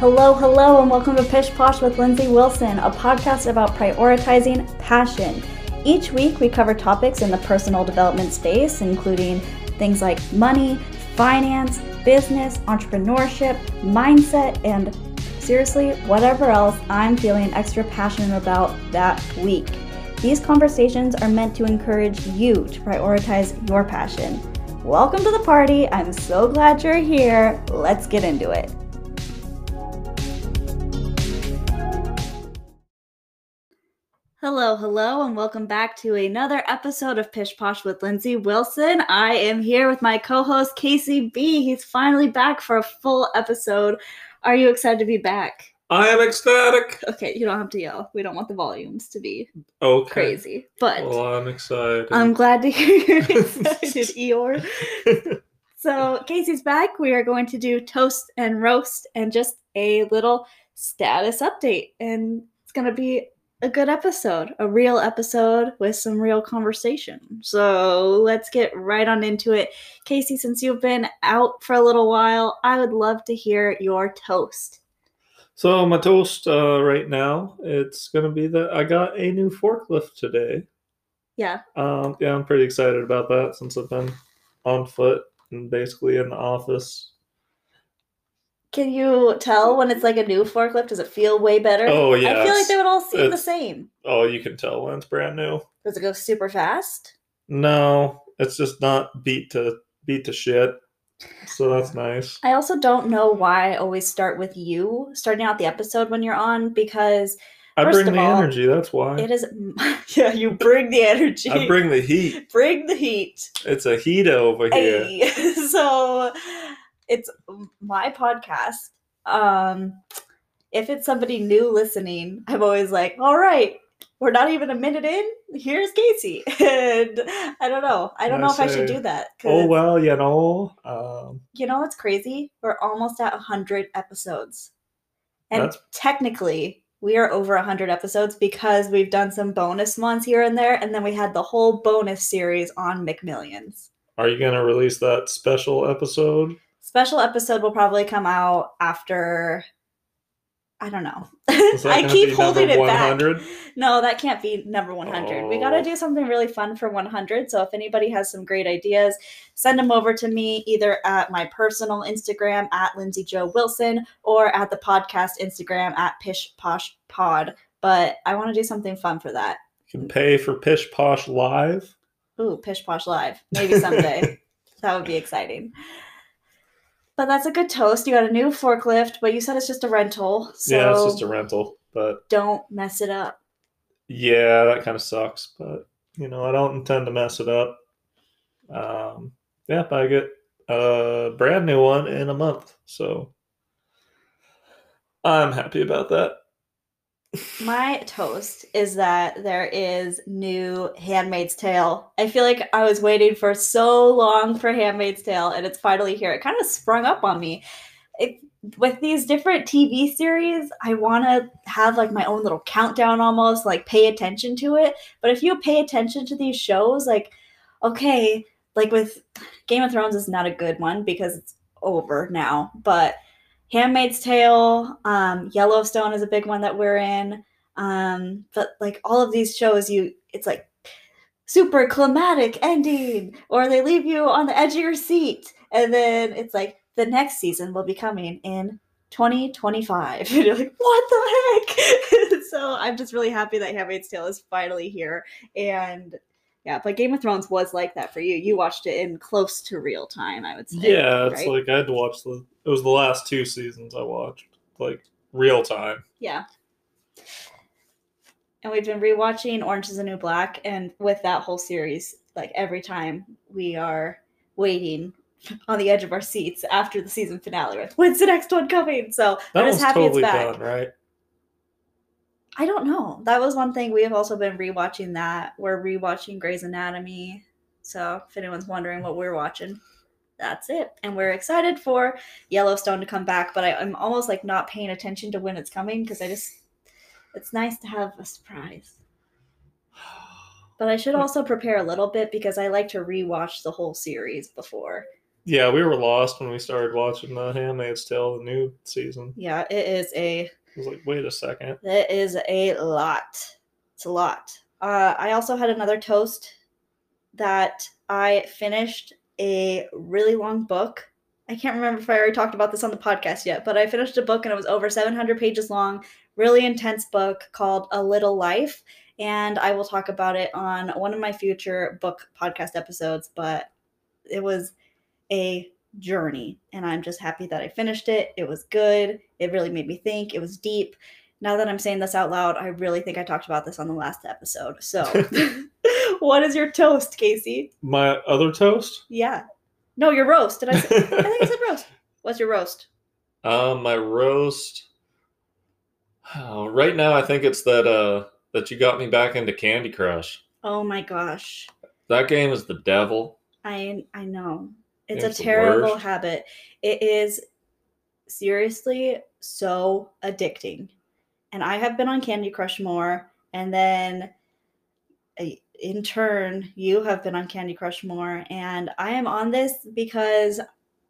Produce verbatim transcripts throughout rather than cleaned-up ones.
Hello, hello, and welcome to Pish Posh with Lindsay Wilson, a podcast about prioritizing passion. Each week, we cover topics in the personal development space, including things like money, finance, business, entrepreneurship, mindset, and seriously, whatever else I'm feeling extra passionate about that week. These conversations are meant to encourage you to prioritize your passion. Welcome to the party. I'm so glad you're here. Let's get into it. Hello, hello, and welcome back to another episode of Pish Posh with Lindsay Wilson. I am here with my co-host, Casey B. He's finally back for a full episode. Are you excited to be back? I am ecstatic. Okay, you don't have to yell. We don't want the volumes to be okay. crazy. But well, I'm excited. I'm glad to hear you're excited, Eeyore. So, Casey's back. We are going to do toast and roast and just a little status update. And it's going to be a good episode, a real episode with some real conversation. So let's get right on into it. Casey, since you've been out for a little while, I would love to hear your toast. So my toast uh, right now, it's going to be that I got a new forklift today. Yeah. Um, yeah, I'm pretty excited about that since I've been on foot and basically in the office. Can you tell when it's like a new forklift? Does it feel way better? Oh, yeah. I feel like they would all seem the same. Oh, you can tell when it's brand new. Does it go super fast? No, it's just not beat to beat to shit. So that's nice. I also don't know why I always start with you starting out the episode when you're on, because I first bring of the all, energy, that's why. It is, yeah, you bring the energy. I bring the heat. Bring the heat. It's a heat over here. Hey. So it's my podcast. Um, if it's somebody new listening, I'm always like, all right, we're not even a minute in. Here's Casey. And I don't know. I don't know if I should do that. Oh, well, you know. Um, you know what's crazy? We're almost at one hundred episodes. And That's... technically, we are over one hundred episodes because we've done some bonus ones here and there. And then we had the whole bonus series on McMillions. Are you going to release that special episode? Special episode will probably come out after, I don't know. I keep holding it one hundred? Back. No, that can't be number one hundred. Oh. We got to do something really fun for one hundred. So if anybody has some great ideas, send them over to me either at my personal Instagram at Lindsay Jo Wilson or at the podcast Instagram at Pish Posh Pod. But I want to do something fun for that. You can pay for Pish Posh Live. Ooh, Pish Posh Live. Maybe someday. That would be exciting. But that's a good toast. You got a new forklift, but you said it's just a rental. So yeah, it's just a rental, but don't mess it up. Yeah, that kind of sucks, but you know, I don't intend to mess it up. Um, yeah, but I get a brand new one in a month, so I'm happy about that. My toast is that there is new Handmaid's Tale. I feel like I was waiting for so long for Handmaid's Tale, and it's finally here. It kind of sprung up on me. It, with these different T V series, I want to have like my own little countdown almost, like pay attention to it. But if you pay attention to these shows, like, okay, like with Game of Thrones is not a good one because it's over now, but Handmaid's Tale, um, Yellowstone is a big one that we're in. Um, but like all of these shows, you it's like super climatic ending, or they leave you on the edge of your seat. And then it's like the next season will be coming in twenty twenty-five. And you're like, what the heck? So I'm just really happy that Handmaid's Tale is finally here. And yeah, but Game of Thrones was like that for you. You watched it in close to real time, I would say. Yeah, it's right? like I had to watch the, it was the last two seasons I watched, like real time. Yeah. And we've been rewatching Orange is the New Black, and with that whole series, like every time we are waiting on the edge of our seats after the season finale, like, when's the next one coming? So that I'm just happy totally it's back. Done, right? I don't know. That was one thing. We have also been rewatching that. We're rewatching Grey's Anatomy. So if anyone's wondering what we're watching, that's it. And we're excited for Yellowstone to come back. But I, I'm almost like not paying attention to when it's coming because I just, it's nice to have a surprise. But I should also prepare a little bit because I like to rewatch the whole series before. Yeah, we were lost when we started watching The Handmaid's Tale, the new season. Yeah, it is a. I was like, wait a second. It is a lot. It's a lot. Uh, I also had another toast that I finished a really long book. I can't remember if I already talked about this on the podcast yet, but I finished a book and it was over seven hundred pages long, really intense book called A Little Life. And I will talk about it on one of my future book podcast episodes, but it was a journey. And I'm just happy that I finished it. It was good. It really made me think. It was deep. Now that I'm saying this out loud, I really think I talked about this on the last episode. So, what is your toast, Casey? My other toast? Yeah. No, your roast. Did I say? I think I said roast. What's your roast? Um, my roast. Oh, right now, I think it's that uh that you got me back into Candy Crush. Oh my gosh. That game is the devil. I I know. It's Game's a the terrible worst. habit. It is seriously so addicting. And I have been on Candy Crush more, and then uh, in turn, you have been on Candy Crush more, and I am on this because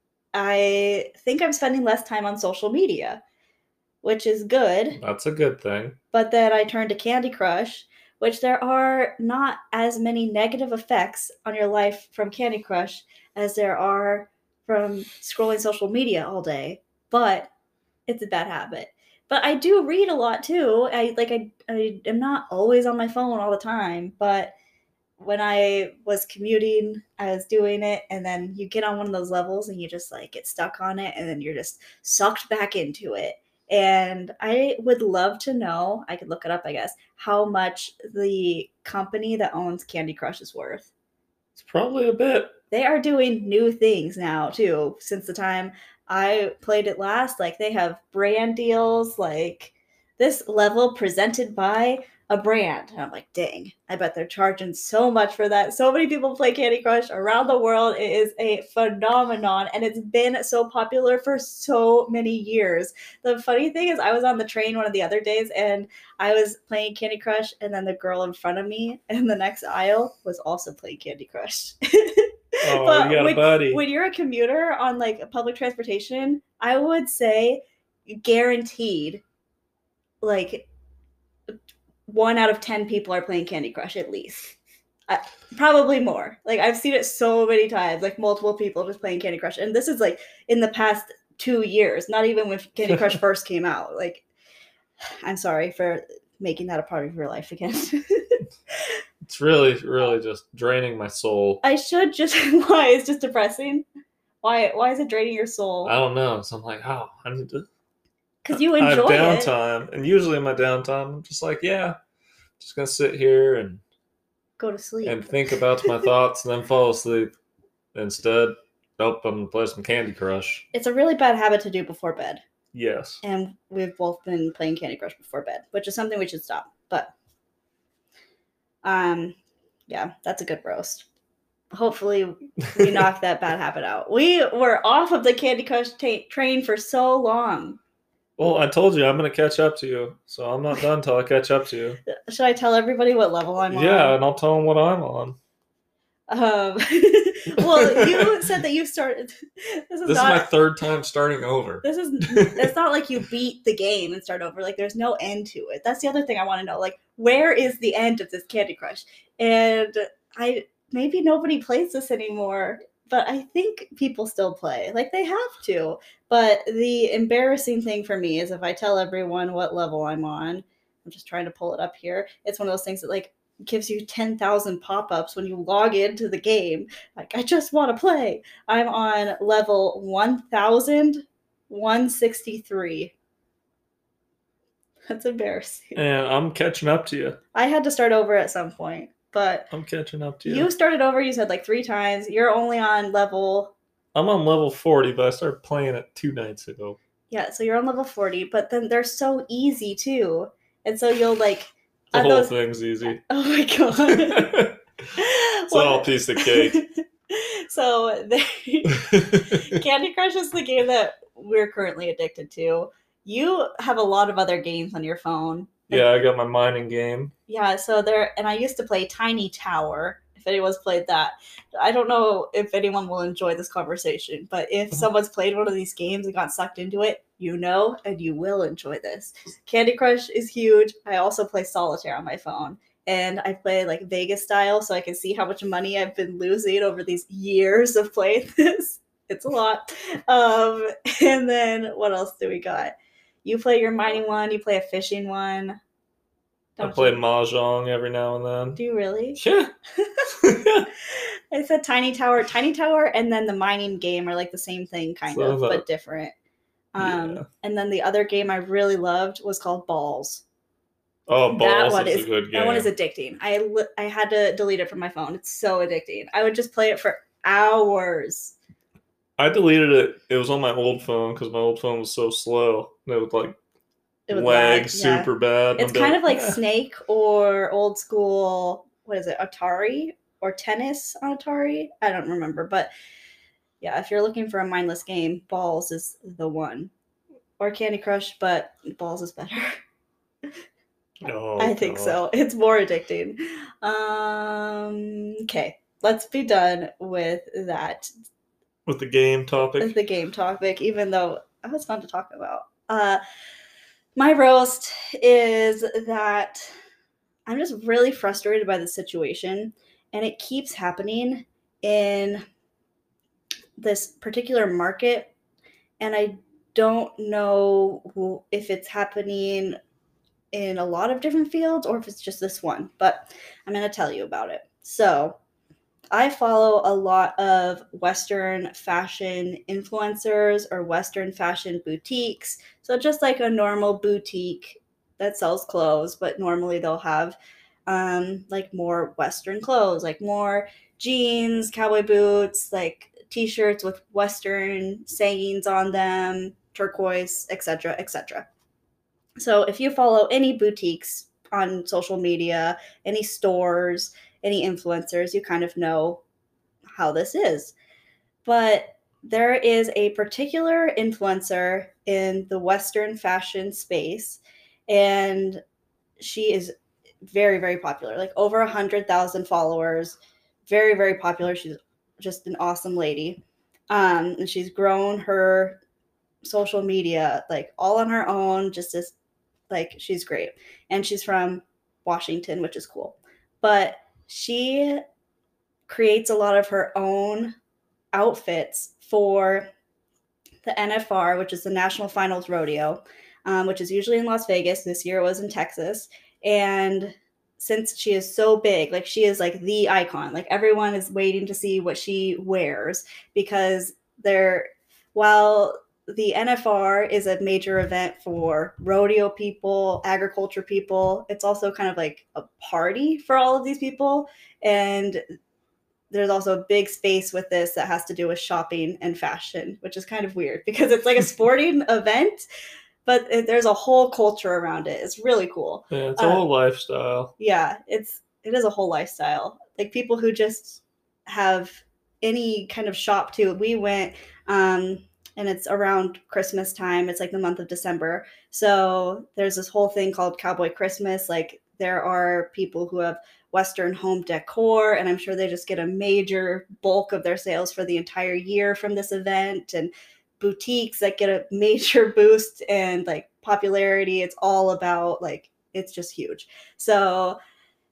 I think I'm spending less time on social media, which is good. That's a good thing. But then I turned to Candy Crush, which there are not as many negative effects on your life from Candy Crush as there are from scrolling social media all day. But it's a bad habit. But I do read a lot too. I like I I am not always on my phone all the time, but when I was commuting, I was doing it, and then you get on one of those levels and you just like get stuck on it, and then you're just sucked back into it. And I would love to know, I could look it up, I guess, how much the company that owns Candy Crush is worth. It's probably a bit. They are doing new things now too since the time I played it last. Like they have brand deals, like this level presented by a brand. And I'm like, dang, I bet they're charging so much for that. So many people play Candy Crush around the world. It is a phenomenon, and it's been so popular for so many years. The funny thing is, I was on the train one of the other days, and I was playing Candy Crush, and then the girl in front of me in the next aisle was also playing Candy Crush. Oh, But you got when, a buddy. when you're a commuter on like public transportation, I would say guaranteed like one out of ten people are playing Candy Crush at least. Uh, probably more. Like I've seen it so many times, like multiple people just playing Candy Crush. And this is like in the past two years, not even when Candy Crush first came out. Like, I'm sorry for making that a part of your life again. It's really, really just draining my soul. I should just, why? It's just depressing? Why Why is it draining your soul? I don't know. So I'm like, oh, I need to. Because you I have enjoy it. downtime, and usually in my downtime, I'm just like, yeah, just gonna sit here and Go to sleep. and think about my thoughts, and then fall asleep. Instead, nope, I'm gonna play some Candy Crush. It's a really bad habit to do before bed. Yes. And we've both been playing Candy Crush before bed, which is something we should stop. But, um, yeah, that's a good roast. Hopefully we knock that bad habit out. We were off of the Candy Crush ta- train for so long. Well, I told you I'm gonna catch up to you, so I'm not done till I catch up to you. Should I tell everybody what level I'm on? Yeah, and I'll tell them what I'm on. Um, well, you said that you started. This is This not. is my third time starting over. This is. It's not like you beat the game and start over. Like there's no end to it. That's the other thing I want to know. Like where is the end of this Candy Crush? And I maybe nobody plays this anymore, but I think people still play. Like they have to. But the embarrassing thing for me is if I tell everyone what level I'm on. I'm just trying to pull it up here. It's one of those things that like gives you ten thousand pop-ups when you log into the game. Like, I just want to play. I'm on level one thousand one hundred sixty-three. That's embarrassing. And I'm catching up to you. I had to start over at some point, but I'm catching up to you. you started over, you said like three times. You're only on level... I'm on level forty, but I started playing it two nights ago. Yeah, so you're on level forty, but then they're so easy too. And so you'll like... The whole those... thing's easy. Oh my god. It's all a piece of cake. So they, Candy Crush is the game that we're currently addicted to. You have a lot of other games on your phone. Yeah, I got my mining game. Yeah, so there, and I used to play Tiny Tower. if anyone's played that. I don't know if anyone will enjoy this conversation, but if someone's played one of these games and got sucked into it, you know, and you will enjoy this. Candy Crush is huge. I also play Solitaire on my phone. And I play like Vegas style, so I can see how much money I've been losing over these years of playing this. It's a lot. Um, and then what else do we got? You play your mining one, you play a fishing one. Don't I play you? Mahjong every now and then. Do you really? Yeah. I said Tiny Tower. Tiny Tower and then the mining game are like the same thing, kind so of, that, but different. Um, yeah. And then the other game I really loved was called Balls. Oh, Balls that one is, is a good game. That one is addicting. I, I had to delete it from my phone. It's so addicting. I would just play it for hours. I deleted it. It was on my old phone because my old phone was so slow. It would like it would lag, lag super yeah. bad. It's kind of like eh. Snake or old school, what is it, Atari or tennis on Atari? I don't remember. But yeah, if you're looking for a mindless game, Balls is the one. Or Candy Crush, but Balls is better. Oh, I think God. so. It's more addicting. Um, okay, let's be done with that. With the game topic? With the game topic, even though it was fun to talk about. Uh, my roast is that I'm just really frustrated by the situation, and it keeps happening in this particular market, and I don't know if it's happening in a lot of different fields or if it's just this one, but I'm going to tell you about it. So I follow a lot of Western fashion influencers or Western fashion boutiques. So just like a normal boutique that sells clothes, but normally they'll have um, like more Western clothes, like more jeans, cowboy boots, like t-shirts with Western sayings on them, turquoise, et cetera, et cetera. So if you follow any boutiques on social media, any stores, any influencers, you kind of know how this is. But there is a particular influencer in the Western fashion space, and she is very, very popular, like over one hundred thousand followers, very, very popular. She's just an awesome lady. Um, and she's grown her social media like all on her own, just as like she's great. And she's from Washington, which is cool. But she creates a lot of her own outfits for the N F R, which is the National Finals Rodeo, um, which is usually in Las Vegas. This year it was in Texas. And since she is so big, like she is like the icon, like everyone is waiting to see what she wears because they're, while the N F R is a major event for rodeo people, agriculture people, it's also kind of like a party for all of these people. And there's also a big space with this that has to do with shopping and fashion, which is kind of weird because it's like a sporting event, but it, there's a whole culture around it. It's really cool. Yeah, it's a uh, whole lifestyle. Yeah, it's it is a whole lifestyle. Like people who just have any kind of shop too. We went, um, and it's around Christmas time. It's like the month of December. So there's this whole thing called Cowboy Christmas. Like there are people who have Western home decor, and I'm sure they just get a major bulk of their sales for the entire year from this event, and boutiques that get a major boost and like popularity. It's all about like, it's just huge. So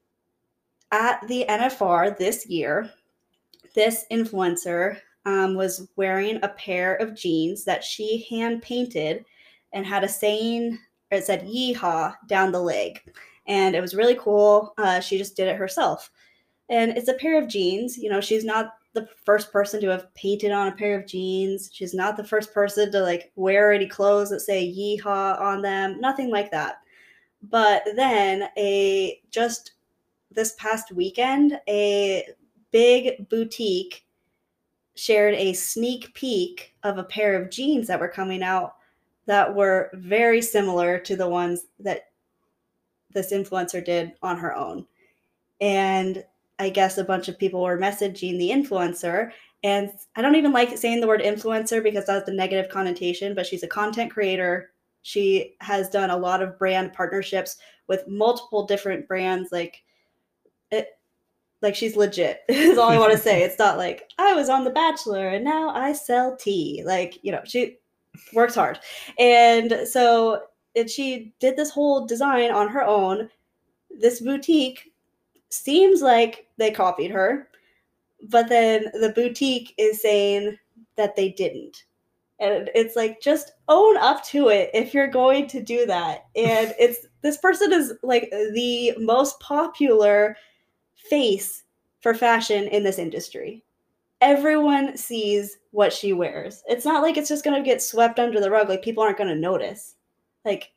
at the N F R this year, this influencer um, was wearing a pair of jeans that she hand painted and had a saying, or it said yeehaw down the leg. And it was really cool. Uh, she just did it herself. And it's a pair of jeans. You know, she's not the first person to have painted on a pair of jeans. She's not the first person to like wear any clothes that say yeehaw on them. Nothing like that. But then a just this past weekend, a big boutique shared a sneak peek of a pair of jeans that were coming out that were very similar to the ones that this influencer did on her own. And I guess a bunch of people were messaging the influencer. And I don't even like saying the word influencer because that's the negative connotation, but she's a content creator. She has done a lot of brand partnerships with multiple different brands. Like it, Like, she's legit is all I want to say. It's not like I was on The Bachelor and now I sell tea. Like, you know, she works hard. And so and she did this whole design on her own. This boutique seems like they copied her, but then the boutique is saying that they didn't. And it's like, just own up to it if you're going to do that. And it's this person is like the most popular face for fashion in this industry. Everyone sees what she wears. It's not like it's just going to get swept under the rug. Like, people aren't going to notice. Like,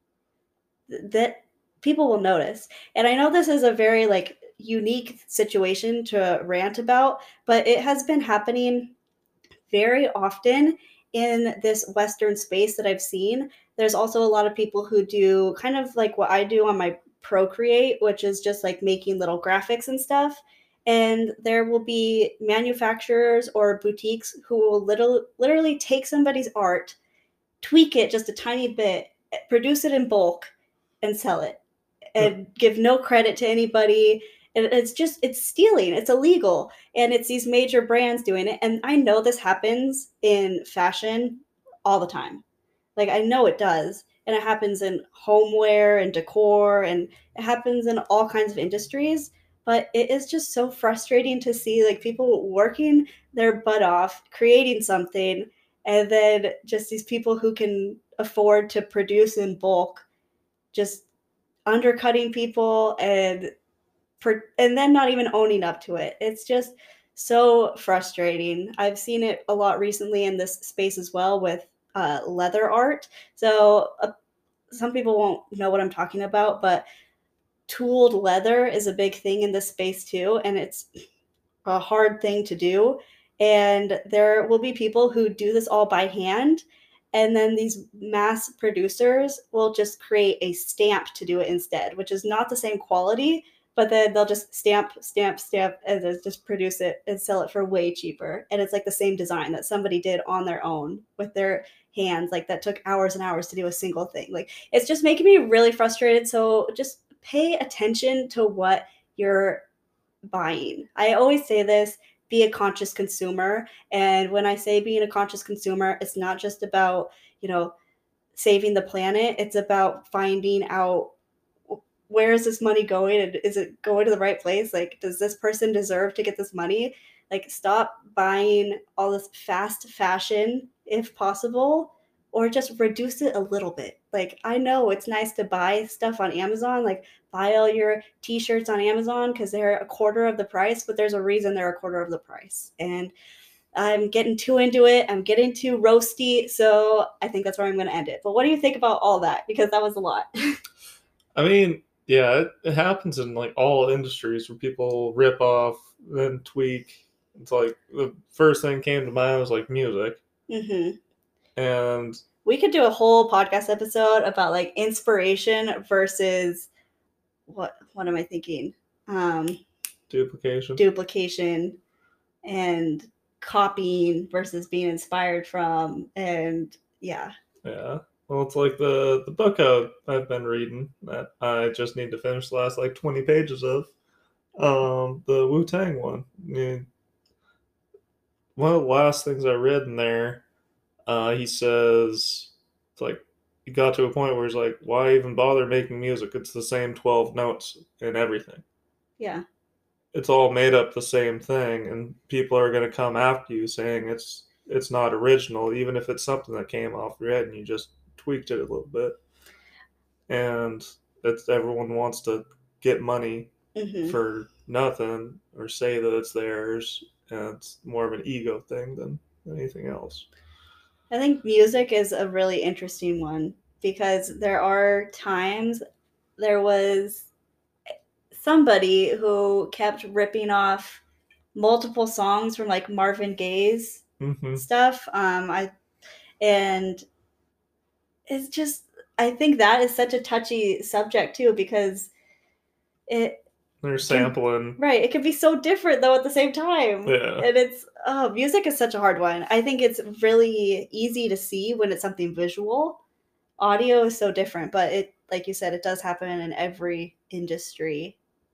th- that people will notice. And I know this is a very like unique situation to rant about, but it has been happening very often in this Western space that I've seen. There's also a lot of people who do kind of like what I do on my Procreate, which is just like making little graphics and stuff. And there will be manufacturers or boutiques who will literally, literally take somebody's art, tweak it just a tiny bit, produce it in bulk, and sell it, and give no credit to anybody. And it's just, it's stealing. It's illegal. And it's these major brands doing it. And I know this happens in fashion all the time. Like, I know it does. And it happens in homeware and decor, and it happens in all kinds of industries. But it is just so frustrating to see like people working their butt off, creating something, and then just these people who can afford to produce in bulk just undercutting people and and then not even owning up to it. It's just so frustrating. I've seen it a lot recently in this space as well with uh, leather art. So uh, some people won't know what I'm talking about, but tooled leather is a big thing in this space too, and it's a hard thing to do. And there will be people who do this all by hand, and then these mass producers will just create a stamp to do it instead, which is not the same quality, but then they'll just stamp, stamp, stamp, and then just produce it and sell it for way cheaper. And it's like the same design that somebody did on their own with their hands, like that took hours and hours to do a single thing. Like, it's just making me really frustrated. So just pay attention to what you're buying. I always say this, be a conscious consumer. And when I say being a conscious consumer, it's not just about, you know, saving the planet. It's about finding out, where is this money going, and is it going to the right place? Like, does this person deserve to get this money? Like, stop buying all this fast fashion if possible, or just reduce it a little bit. Like, I know it's nice to buy stuff on Amazon, like buy all your t-shirts on Amazon because they're a quarter of the price, but there's a reason they're a quarter of the price. And I'm getting too into it. I'm getting too roasty. So I think that's where I'm going to end it. But what do you think about all that? Because that was a lot. I mean, yeah, it, it happens in like all industries where people rip off, then tweak. It's like the first thing came to mind was like music. Mm-hmm. And we could do a whole podcast episode about like inspiration versus what what am I thinking? Um, duplication. Duplication and copying versus being inspired from, and yeah. Yeah. Well, it's like the the book I've, I've been reading that I just need to finish the last like twenty pages of. Um, the Wu-Tang one. I mean, one of the last things I read in there, uh, he says it's like he got to a point where he's like, why even bother making music? It's the same twelve notes and everything. Yeah. It's all made up the same thing, and people are going to come after you saying it's it's not original, even if it's something that came off your head and you just tweaked it a little bit. And it's everyone wants to get money Mm-hmm. for nothing or say that it's theirs, and it's more of an ego thing than anything else. I think music is a really interesting one because there are times there was somebody who kept ripping off multiple songs from like Marvin Gaye's mm-hmm. stuff. Um, I and it's just, I think that is such a touchy subject too, because it they're sampling can, right. It can be so different though at the same time. Yeah. And it's oh, music is such a hard one. I think it's really easy to see when it's something visual. Audio is so different, but it, like you said, it does happen in every industry.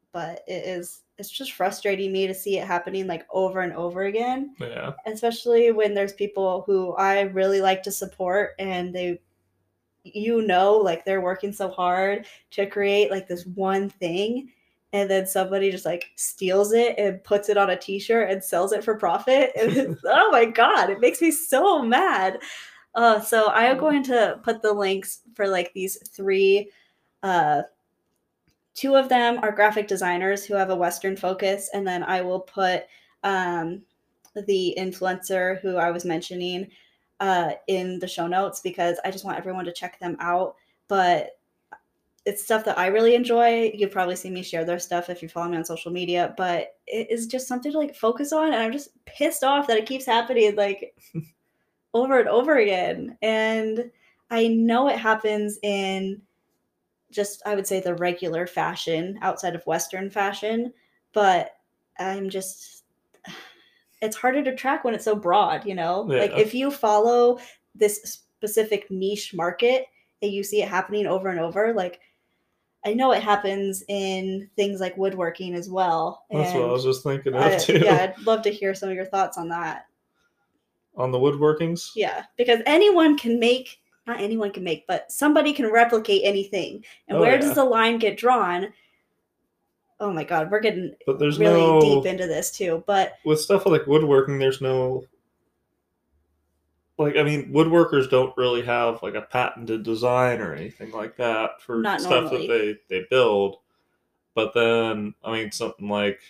but it is it's just frustrating me to see it happening like over and over again. Yeah. Especially when there's people who I really like to support and they you know like they're working so hard to create like this one thing, and then somebody just like steals it and puts it on a t-shirt and sells it for profit. And it's, oh my god, it makes me so mad. Uh, so I am going to put the links for like these three. Uh, two of them are graphic designers who have a Western focus, and then I will put um, the influencer who I was mentioning uh, in the show notes because I just want everyone to check them out. But it's stuff that I really enjoy. You've probably seen me share their stuff if you follow me on social media, but it is just something to like focus on, and I'm just pissed off that it keeps happening like over and over again. And I know it happens in just, I would say, the regular fashion outside of Western fashion, but I'm just, it's harder to track when it's so broad, you know? Yeah. Like if you follow this specific niche market and you see it happening over and over, like I know it happens in things like woodworking as well. That's what I and was just thinking of I, too. yeah, I'd love to hear some of your thoughts on that. On the woodworkings? Yeah, because anyone can make, not anyone can make, but somebody can replicate anything. And Oh, where yeah. does the line get drawn? Oh my god, we're getting But there's really no deep into this too. But with stuff like woodworking, there's no like I mean, woodworkers don't really have like a patented design or anything like that for Not stuff normally. that they they build. But then I mean, something like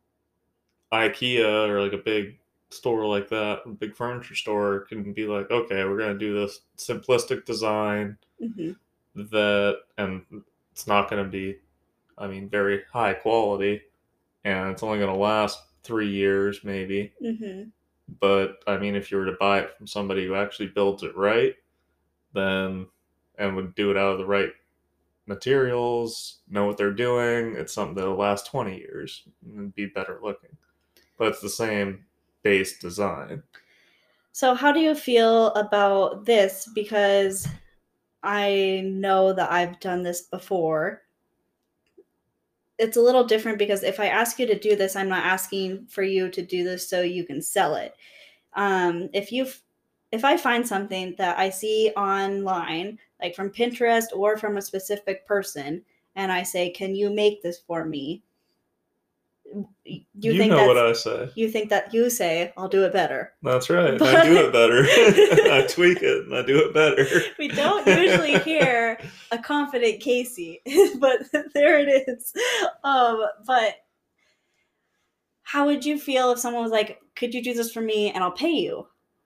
IKEA or like a big store like that, a big furniture store can be like, okay, we're gonna do this simplistic design hmm that, and it's not gonna be, I mean, very high quality, and it's only gonna last three years maybe. hmm But I mean, if you were to buy it from somebody who actually builds it right, then and would do it out of the right materials, know what they're doing, it's something that'll last twenty years and be better looking. But it's the same base design. So how do you feel about this? Because I know that I've done this before. It's a little different because if I ask you to do this, I'm not asking for you to do this so you can sell it. Um, if you if I find something that I see online, like from Pinterest or from a specific person, and I say, "Can you make this for me?" You, You think know that's, what I say. you think that you say, "I'll do it better." That's right. But- I do it better. I tweak it and I do it better. We don't usually hear a confident Casey, but there it is. Um, but how would you feel if someone was like, "Could you do this for me and I'll pay you?"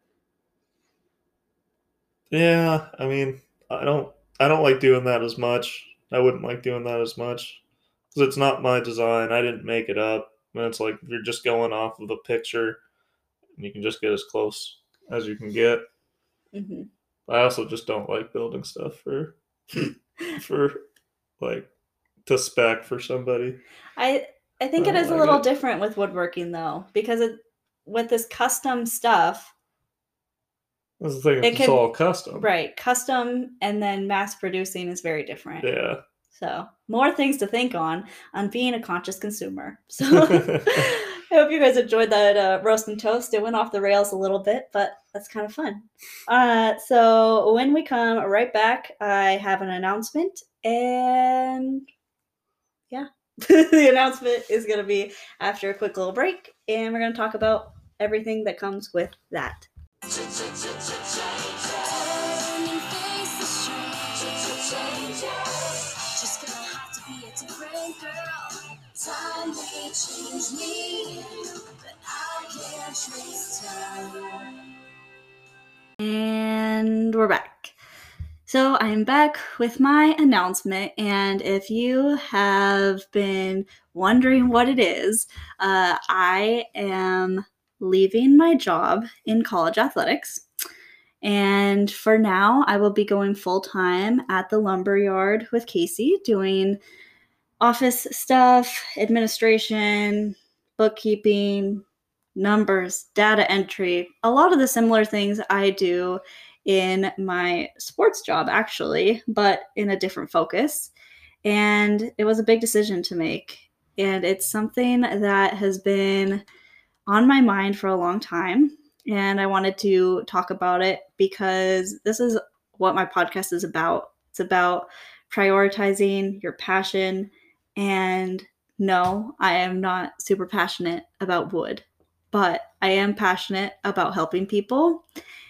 Yeah, I mean, I don't I don't like doing that as much. I wouldn't like doing that as much because it's not my design. I didn't make it up. And it's like you're just going off of a picture, and you can just get as close as you can get. Mm-hmm. I also just don't like building stuff for for like to spec for somebody. I I think I it don't is a like little it. different with woodworking though, because it, with this custom stuff, That's the thing. It It's can- all custom. right? Custom and then mass producing is very different. Yeah. So more things to think on on being a conscious consumer. So I hope you guys enjoyed that uh, roast and toast. It went off the rails a little bit, but that's kind of fun. Uh, so when we come right back, I have an announcement, and yeah, the announcement is going to be after a quick little break, and we're going to talk about everything that comes with that. Time may change me, but I can't trace time. And we're back. So I'm back with my announcement, and if you have been wondering what it is, uh, I am leaving my job in college athletics. And for now, I will be going full-time at the lumberyard with Casey, doing office stuff, administration, bookkeeping, numbers, data entry, a lot of the similar things I do in my sports job, actually, but in a different focus. And it was a big decision to make. and it's something that has been on my mind for a long time. And I wanted to talk about it because this is what my podcast is about. It's about prioritizing your passion. And no, I am not super passionate about wood, but I am passionate about helping people.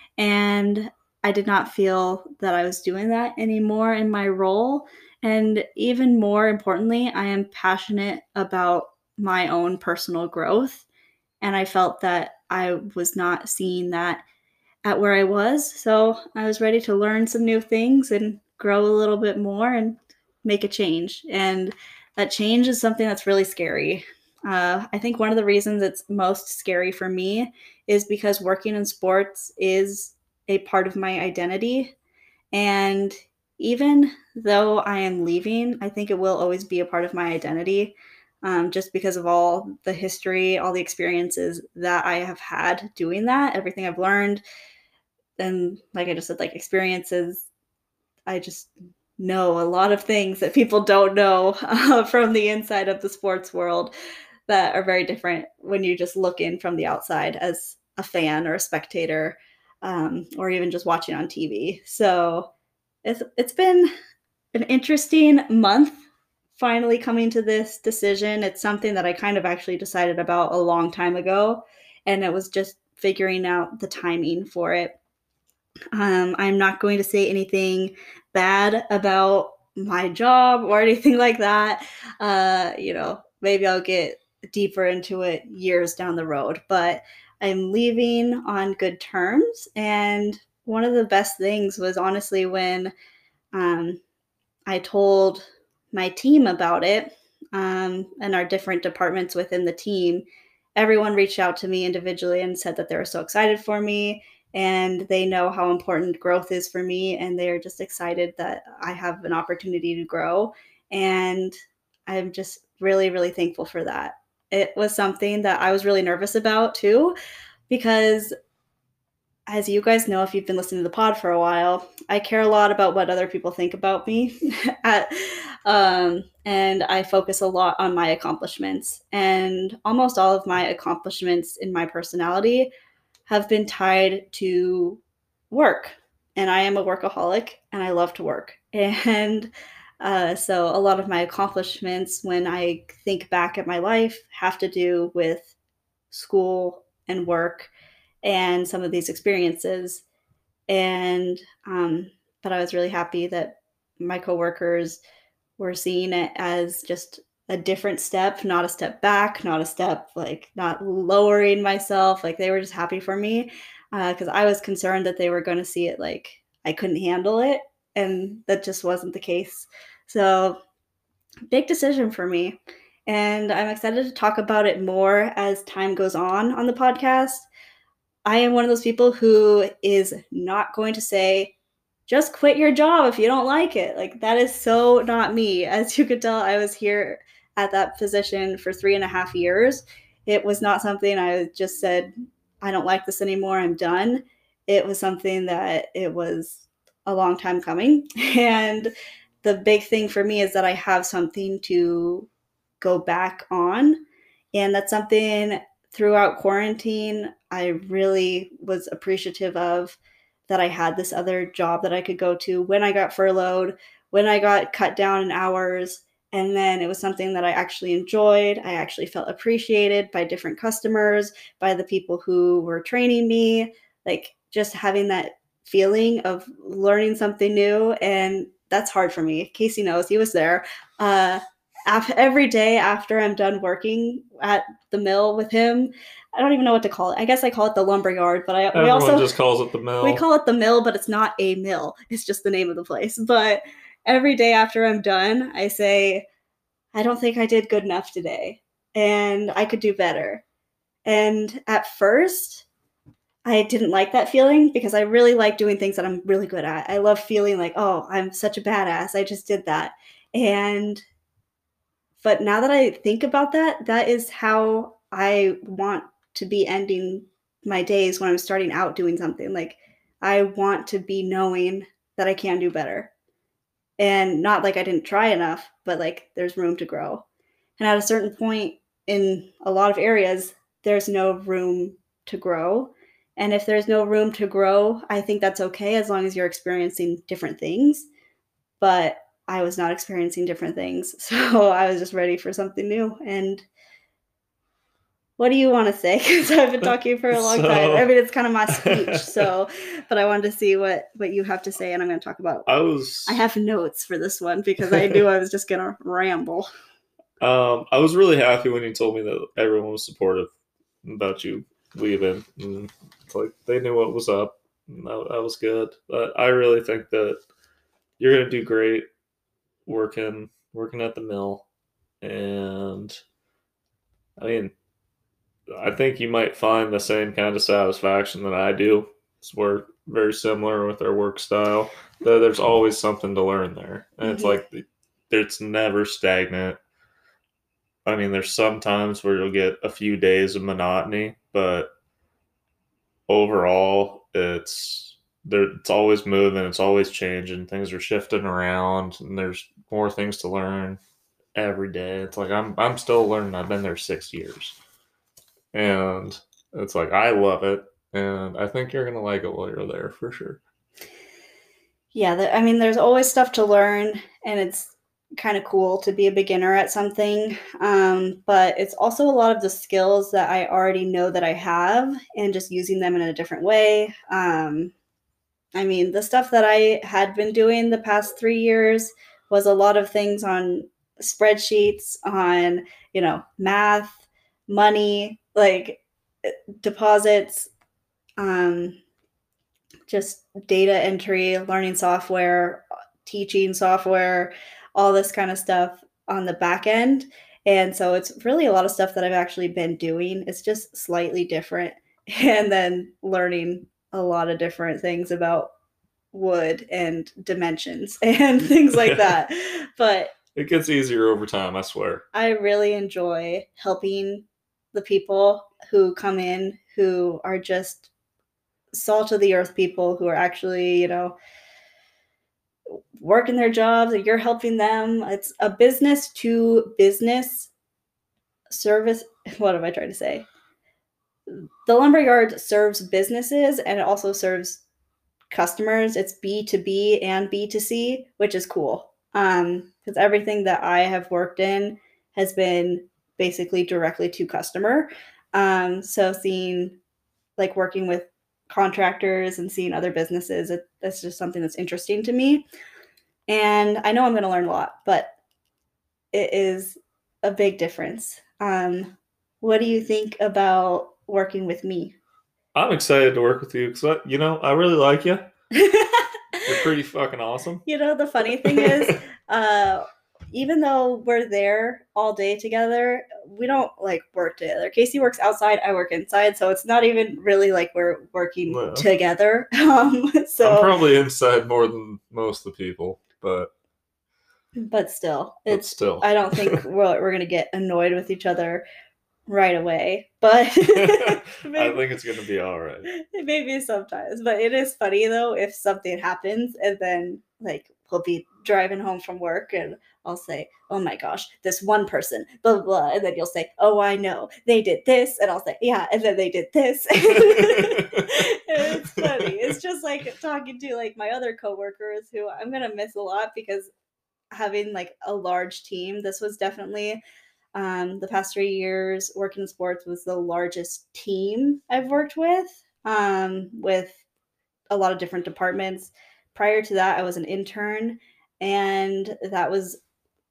And I did not feel that I was doing that anymore in my role. And even more importantly, I am passionate about my own personal growth. And I felt that I was not seeing that at where I was. So I was ready to learn some new things and grow a little bit more and make a change. And that change is something that's really scary. Uh, I think one of the reasons it's most scary for me is because working in sports is a part of my identity. And even though I am leaving, I think it will always be a part of my identity, um, just because of all the history, all the experiences that I have had doing that, everything I've learned. And like I just said, like experiences, I just know a lot of things that people don't know uh, from the inside of the sports world that are very different when you just look in from the outside as a fan or a spectator, um, or even just watching on T V. So it's it's been an interesting month finally coming to this decision. It's something that I kind of actually decided about a long time ago, and it was just figuring out the timing for it. Um, I'm not going to say anything bad about my job or anything like that. Uh, you know, maybe I'll get deeper into it years down the road, but I'm leaving on good terms. And one of the best things was honestly when um, I told my team about it, um, and our different departments within the team. Everyone reached out to me individually and said that they were so excited for me and they know how important growth is for me. And they're just excited that I have an opportunity to grow. And I'm just really, really thankful for that. It was something that I was really nervous about too, because as you guys know, if you've been listening to the pod for a while, I care a lot about what other people think about me. At, um, and I focus a lot on my accomplishments. And almost all of my accomplishments in my personality have been tied to work. And I am a workaholic and I love to work. And uh, so a lot of my accomplishments, when I think back at my life, have to do with school and work and some of these experiences. And um, but I was really happy that my coworkers were seeing it as just a different step, not a step back, not a step like not lowering myself. Like they were just happy for me because uh, I was concerned that they were going to see it like I couldn't handle it, and that just wasn't the case. So big decision for me. And I'm excited to talk about it more as time goes on on the podcast. I am one of those people who is not going to say, just quit your job if you don't like it. Like, that is so not me. As you could tell, I was here at that position for three and a half years. It was not something I just said, I don't like this anymore, I'm done. It was something that it was a long time coming. And the big thing for me is that I have something to go back on. And that's something throughout quarantine I really was appreciative of, that I had this other job that I could go to when I got furloughed, when I got cut down in hours. And then it was something that I actually enjoyed. I actually felt appreciated by different customers, by the people who were training me, like just having that feeling of learning something new. And that's hard for me. Casey knows, he was there. Uh, every day after I'm done working at the mill with him, I don't even know what to call it. I guess I call it the lumber yard, but I Everyone we also just calls it the mill. we call it the mill, but it's not a mill. It's just the name of the place. But every day after I'm done, I say, I don't think I did good enough today, and I could do better. And at first, I didn't like that feeling because I really like doing things that I'm really good at. I love feeling like, oh, I'm such a badass. I just did that. And but now that I think about that, that is how I want to be ending my days when I'm starting out doing something. Like, I want to be knowing that I can do better. And not like I didn't try enough, but like there's room to grow. And at a certain point in a lot of areas, there's no room to grow. And if there's no room to grow, I think that's okay as long as you're experiencing different things. But I was not experiencing different things. So I was just ready for something new. And what do you want to say? Because I've been talking for a long So- time. I mean, it's kind of my speech. So, but I wanted to see what, what you have to say. And I'm going to talk about, I was I have notes for this one because I knew I was just going to ramble. um I was really happy when you told me that everyone was supportive about you leaving. And it's like they knew what was up. And that, that was good. But I really think that you're gonna do great working working at the mill. And I mean, I think you might find the same kind of satisfaction that I do. It's we're very similar with our work style. Though there's always something to learn there, and it's Mhm. like the- it's never stagnant. I mean, there's some times where you'll get a few days of monotony, but overall, it's there. It's always moving. It's always changing. Things are shifting around, and there's more things to learn every day. It's like I'm I'm still learning. I've been there six years, and it's like I love it, and I think you're gonna like it while you're there for sure. Yeah, the, I mean, there's always stuff to learn, and it's kind of cool to be a beginner at something. Um, but it's also a lot of the skills that I already know that I have, and just using them in a different way. Um, I mean, the stuff that I had been doing the past three years was a lot of things on spreadsheets, on, you know, math, money, like eh, deposits, um, just data entry, learning software, teaching software, all this kind of stuff on the back end. And so it's really a lot of stuff that I've actually been doing. It's just slightly different. And then learning a lot of different things about wood and dimensions and things like that. But It gets easier over time, I swear. I really enjoy helping the people who come in who are just salt of the earth people who are actually, you know, working their jobs, and you're helping them. It's a business to business service. What am I trying to say? The lumberyard serves businesses and it also serves customers. It's B to B and B to C, which is cool. Um, because everything that I have worked in has been basically directly to customer. Um, so seeing like working with contractors and seeing other businesses, it, that's just something that's interesting to me. And I know I'm going to learn a lot, but it is a big difference. Um, what do you think about working with me? I'm excited to work with you because you know I really like you. You're pretty fucking awesome. You know, the funny thing is, uh, even though we're there all day together, we don't like work together. Casey works outside, I work inside, so it's not even really like we're working No. together. Um, so, I'm probably inside more than most of the people, but but still, but it's. still, I don't think we're we're gonna get annoyed with each other right away, but I maybe, think it's gonna be all right. maybe sometimes. But it is funny though if something happens and then like we'll be driving home from work and I'll say, "Oh my gosh, this one person," blah blah, blah. And then you'll say, "Oh, I know, they did this," and I'll say, "Yeah," and then they did this. It's funny. It's just like talking to like my other coworkers who I'm gonna miss a lot because having like a large team, this was definitely um, the past three years working in sports was the largest team I've worked with, um, with a lot of different departments. Prior to that, I was an intern, and that was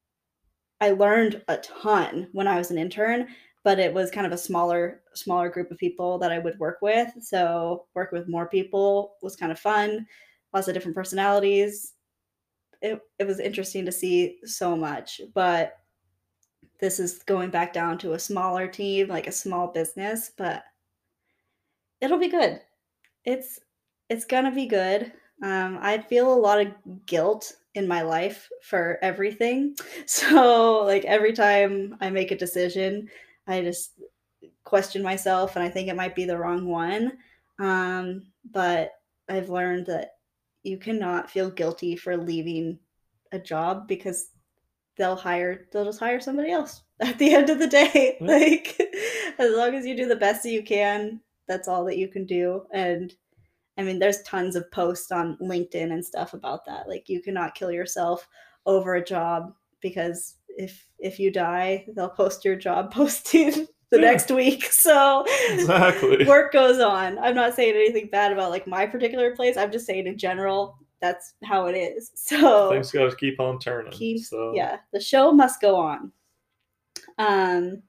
I learned a ton when I was an intern, but it was kind of a smaller smaller group of people that I would work with. So working with more people was kind of fun. Lots of different personalities. It it was interesting to see so much, but this is going back down to a smaller team, like a small business, but it'll be good. It's it's gonna be good. Um, I feel a lot of guilt in my life for everything. So like every time I make a decision, I just question myself and I think it might be the wrong one. Um, but I've learned that you cannot feel guilty for leaving a job because they'll hire they'll just hire somebody else at the end of the day. Yeah. Like, as long as you do the best that you can, that's all that you can do. And I mean, there's tons of posts on LinkedIn and stuff about that. Like, you cannot kill yourself over a job, because if if you die, they'll post your job posting the Yeah. next week. So Exactly. work goes on. I'm not saying anything bad about like my particular place. I'm just saying in general, that's how it is. So Things got to keep on turning. keeps so yeah, the show must go on. Um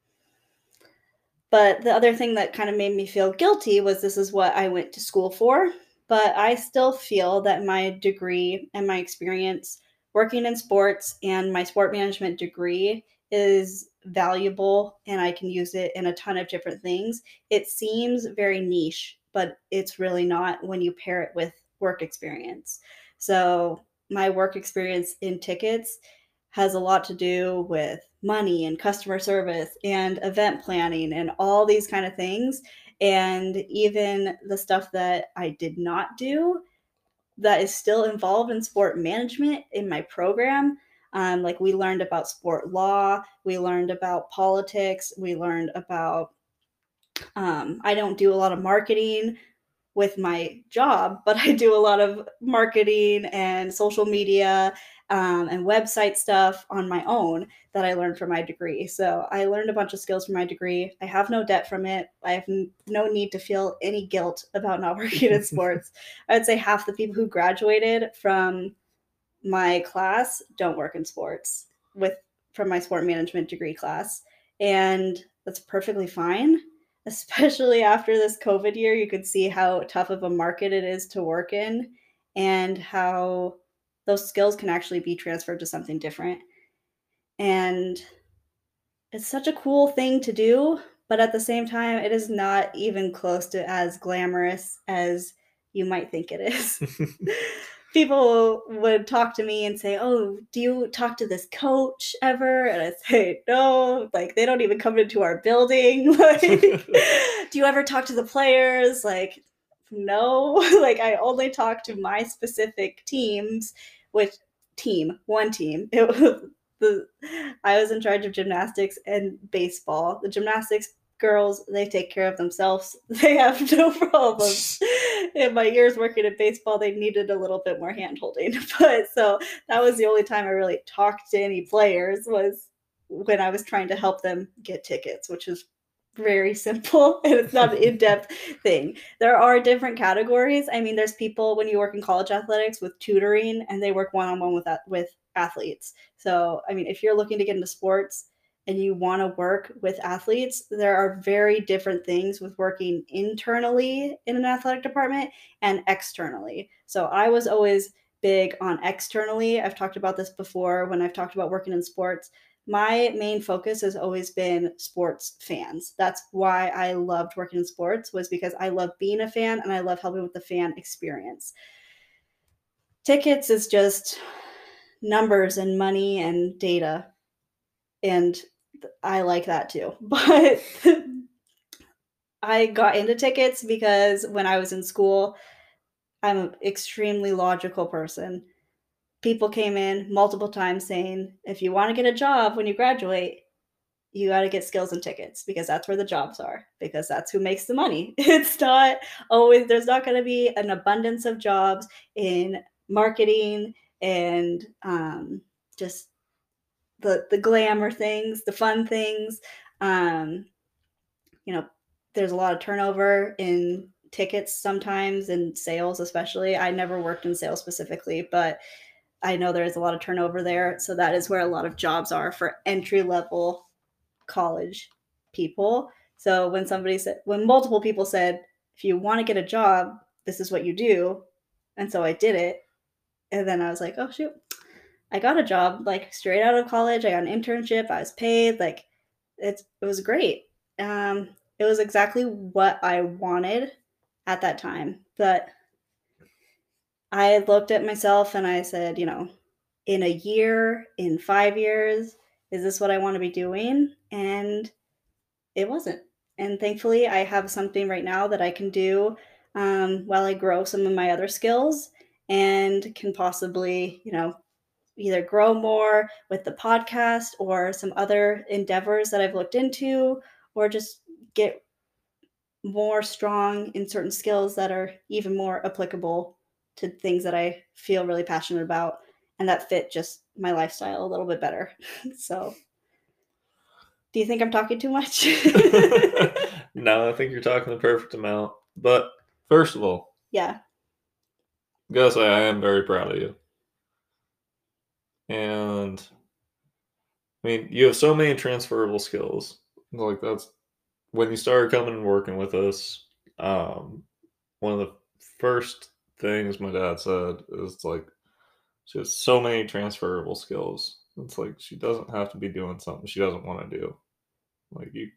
but the other thing that kind of made me feel guilty was this is what I went to school for, but I still feel that my degree and my experience working in sports and my sport management degree is valuable, and I can use it in a ton of different things. It seems very niche, but it's really not when you pair it with work experience. So, my work experience in tickets has a lot to do with money and customer service and event planning and all these kind of things. And even the stuff that I did not do that is still involved in sport management in my program. Um, like, we learned about sport law, we learned about politics, we learned about, um, I don't do a lot of marketing with my job, but I do a lot of marketing and social media, um, and website stuff on my own that I learned from my degree. So I learned a bunch of skills from my degree. I have no debt from it. I have n- no need to feel any guilt about not working in sports. I would say half the people who graduated from my class don't work in sports with from my sport management degree class, and that's perfectly fine. Especially after this COVID year, you could see how tough of a market it is to work in, and how those skills can actually be transferred to something different. And it's such a cool thing to do, but at the same time, it is not even close to as glamorous as you might think it is. People would talk to me and say, "Oh, do you talk to this coach ever?" And I say, "No, like, they don't even come into our building." Like, "Do you ever talk to the players?" Like, no. Like, I only talk to my specific teams, which team, one team. It was the I was in charge of gymnastics and baseball. The gymnastics girls, they take care of themselves. They have no problems. In my years working in baseball, they needed a little bit more hand holding. But so that was the only time I really talked to any players, was when I was trying to help them get tickets, which is very simple, and it's not an in-depth thing. There are different categories. I mean, there's people when you work in college athletics with tutoring, and they work one-on-one with that with athletes. So, I mean, if you're looking to get into sports and you want to work with athletes, there are very different things with working internally in an athletic department and externally. So I was always big on externally. I've talked about this before when I've talked about working in sports. My main focus has always been sports fans. That's why I loved working in sports, was because I love being a fan and I love helping with the fan experience. Tickets is just numbers and money and data, and I like that too. But I got into tickets because when I was in school, I'm an extremely logical person. People came in multiple times saying, if you want to get a job when you graduate, you got to get skills and tickets, because that's where the jobs are, because that's who makes the money. It's not always, there's not going to be an abundance of jobs in marketing and um, just the the glamour things, the fun things. Um, you know, there's a lot of turnover in tickets sometimes, and sales especially. I never worked in sales specifically, but I know there is a lot of turnover there. So that is where a lot of jobs are for entry level college people. So when somebody said, when multiple people said, if you want to get a job, this is what you do. And so I did it. And then I was like, oh, shoot, I got a job like straight out of college. I got an internship. I was paid. Like, it's it was great. Um, it was exactly what I wanted at that time. But I looked at myself and I said, you know, in a year, in five years, is this what I want to be doing? And it wasn't. And thankfully, I have something right now that I can do um, while I grow some of my other skills, and can possibly, you know, either grow more with the podcast or some other endeavors that I've looked into, or just get more strong in certain skills that are even more applicable to things that I feel really passionate about and that fit just my lifestyle a little bit better. So, do you think I'm talking too much? No, I think you're talking the perfect amount. But first of all, Yeah. I gotta say I am very proud of you. And I mean, you have so many transferable skills. Like that's when you started coming and working with us. Um, one of the first things my dad said is like, she has so many transferable skills. It's like she doesn't have to be doing something she doesn't want to do. Like you,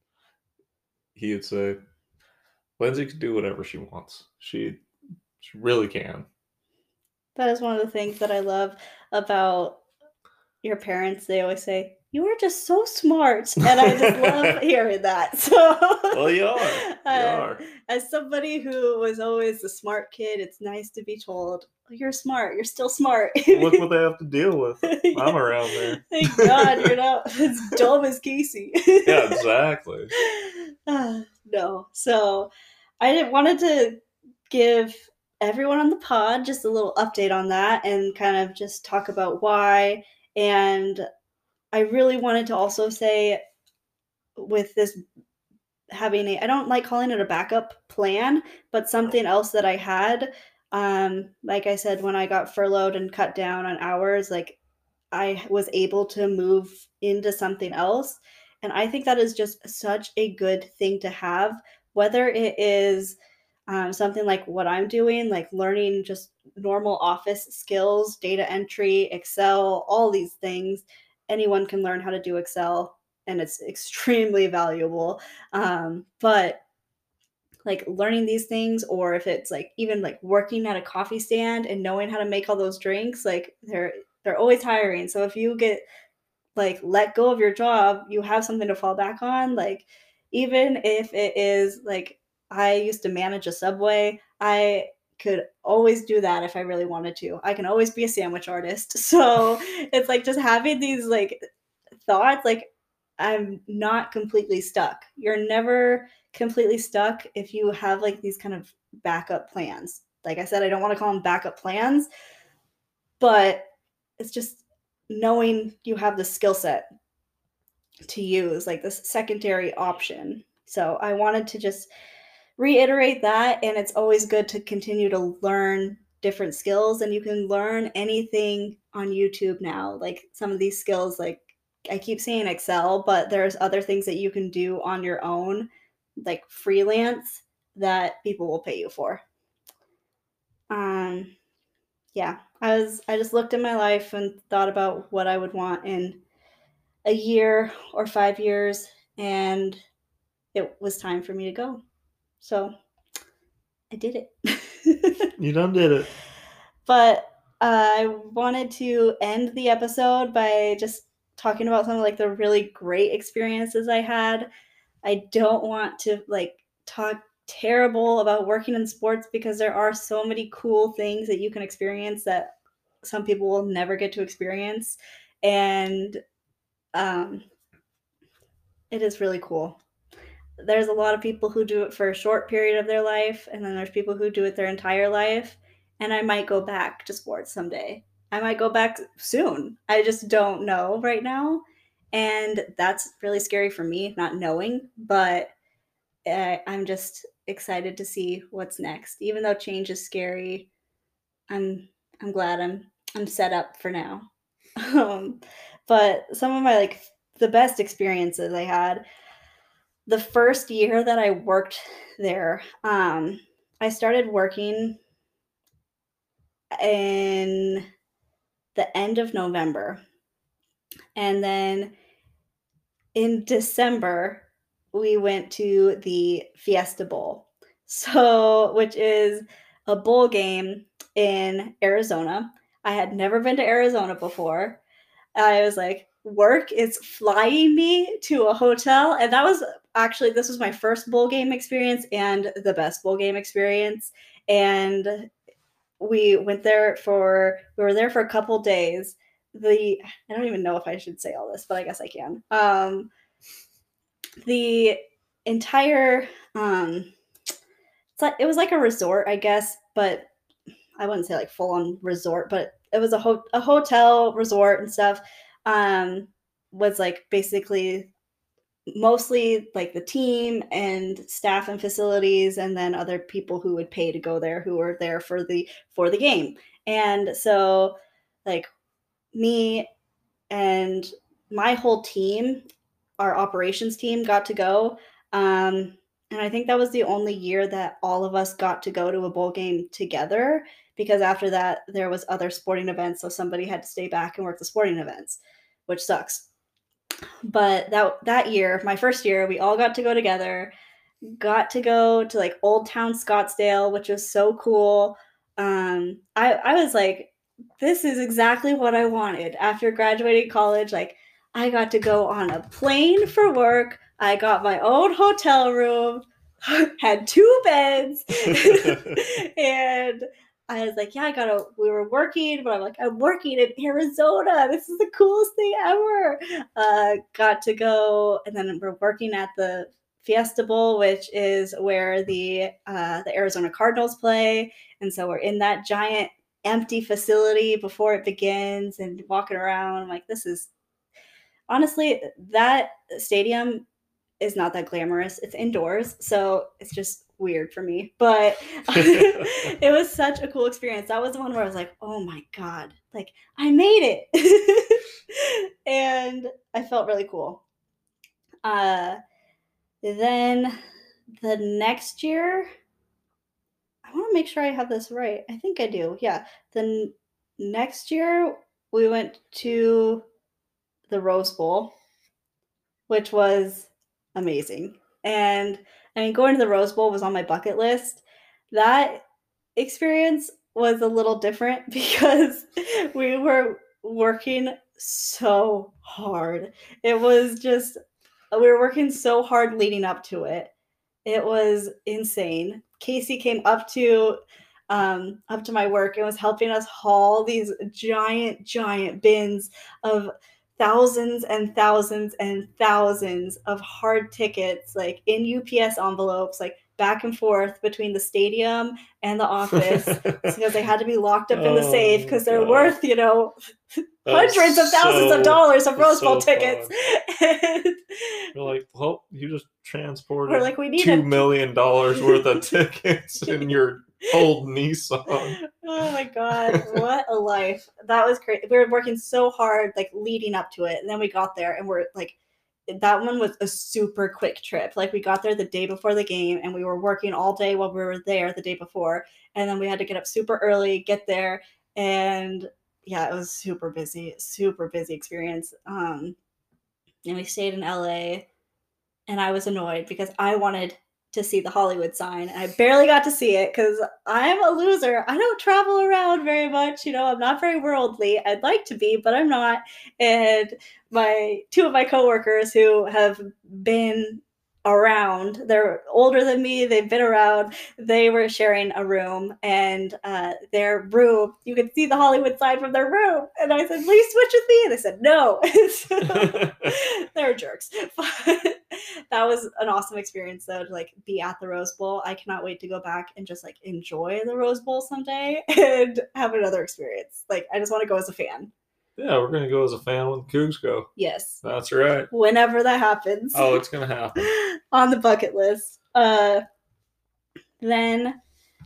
he would say, Lindsay can do whatever she wants. She, she really can. That is one of the things that I love about your parents. They always say, "You are just so smart," and I just love hearing that. So, well, you are. You uh, are. As somebody who was always the smart kid, it's nice to be told, oh, "You're smart. You're still smart." Look what they have to deal with. Yeah. I'm around there. Thank God you're not as dumb as Casey. Yeah, exactly. Uh, no, so I didn't wanted to give everyone on the pod just a little update on that and kind of just talk about why. And I really wanted to also say with this having a, I don't like calling it a backup plan, but something else that I had. Um, like I said, when I got furloughed and cut down on hours, like I was able to move into something else. And I think that is just such a good thing to have, whether it is um, something like what I'm doing, like learning just normal office skills, data entry, Excel, all these things. Anyone can learn how to do Excel, and it's extremely valuable. Um, but like learning these things, or if it's like even like working at a coffee stand and knowing how to make all those drinks, like they're they're always hiring. So if you get like let go of your job, you have something to fall back on. Like even if it is like I used to manage a Subway, I could always do that if I really wanted to. I can always be a sandwich artist. So it's like just having these like thoughts, like I'm not completely stuck. You're never completely stuck if you have like these kind of backup plans. Like I said, I don't want to call them backup plans, but it's just knowing you have the skill set to use, like this secondary option. So I wanted to just reiterate that. And it's always good to continue to learn different skills. And you can learn anything on YouTube now. Like some of these skills, like I keep saying Excel, but there's other things that you can do on your own, like freelance, that people will pay you for. Um, yeah, I was I just looked at my life and thought about what I would want in a year or five years, and it was time for me to go. So I did it. You done did it. But uh, I wanted to end the episode by just talking about some of like the really great experiences I had. I don't want to like talk terrible about working in sports because there are so many cool things that you can experience that some people will never get to experience. And um, it is really cool. There's a lot of people who do it for a short period of their life, and then there's people who do it their entire life. And I might go back to sports someday. I might go back soon. I just don't know right now. And that's really scary for me, not knowing, but uh, I'm just excited to see what's next. Even though change is scary, I'm I'm glad I'm I'm set up for now. um, but some of my like the best experiences I had the first year that I worked there, um, I started working in the end of November. And then in December, we went to the Fiesta Bowl. So, which is a bowl game in Arizona. I had never been to Arizona before. I was like, work is flying me to a hotel. And that was actually, this was my first bowl game experience and the best bowl game experience. And we went there for, we were there for a couple days. the I don't even know if I should say all this, but I guess I can. Um, the entire um, it's like it was like a resort, I guess, but I wouldn't say like full on resort, but it was a ho- a hotel resort and stuff. Um, was like basically mostly like the team and staff and facilities, and then other people who would pay to go there who were there for the for the game. And so, like me and my whole team, our operations team, got to go. Um, and I think that was the only year that all of us got to go to a bowl game together, because after that there was other sporting events, so somebody had to stay back and work the sporting events, which sucks. But that that year, my first year, we all got to go together. Got to go to like Old Town Scottsdale, which was so cool. Um, I I was like, this is exactly what I wanted after graduating college. Like, I got to go on a plane for work. I got my own hotel room, had two beds, and I was like, yeah, I gotta. We were working, but I'm like, I'm working in Arizona. This is the coolest thing ever. Uh, got to go, and then we're working at the Fiesta Bowl, which is where the uh, the Arizona Cardinals play, and so we're in that giant empty facility before it begins, and walking around. I'm like, this is honestly, that stadium is not that glamorous. It's indoors, so it's just weird for me. But it was such a cool experience. That was the one where I was like, oh my God, like I made it. And I felt really cool. Uh, then the next year, I want to make sure I have this right. I think I do. Yeah. The n- next year, we went to the Rose Bowl, which was amazing. And I mean, going to the Rose Bowl was on my bucket list. That experience was a little different because we were working so hard. It was just, we were working so hard leading up to it. It was insane. Casey came up to um, up to my work and was helping us haul these giant, giant bins of thousands and thousands and thousands of hard tickets, like in U P S envelopes, like back and forth between the stadium and the office because they had to be locked up in the safe because they're God. worth, you know, That's hundreds of thousands so- of dollars of that's Rose Bowl so tickets. And You're like, well, you just transported we're like, we need two a- million dollars worth of tickets in your old Nissan. Oh my God, what a life. That was great. We were working so hard, like leading up to it. And then we got there and we're like, that one was a super quick trip. Like we got there the day before the game and we were working all day while we were there the day before. And then we had to get up super early, get there. And yeah, it was super busy, super busy experience. Um, and we stayed in L A, and I was annoyed because I wanted to see the Hollywood sign, and I barely got to see it because I'm a loser. I don't travel around very much, you know. I'm not very worldly. I'd like to be, but I'm not. And my two of my coworkers who have been around, they're older than me. They've been around. They were sharing a room, and uh, their room, you could see the Hollywood sign from their room. And I said, "Please switch with me." And they said, "No." So, they're jerks. But that was an awesome experience, though, to like be at the Rose Bowl. I cannot wait to go back and just like enjoy the Rose Bowl someday and have another experience. Like, I just want to go as a fan. Yeah, we're gonna go as a fan when the Cougs go. Yes. That's right. Whenever that happens. Oh, it's gonna happen. On the bucket list. Uh, then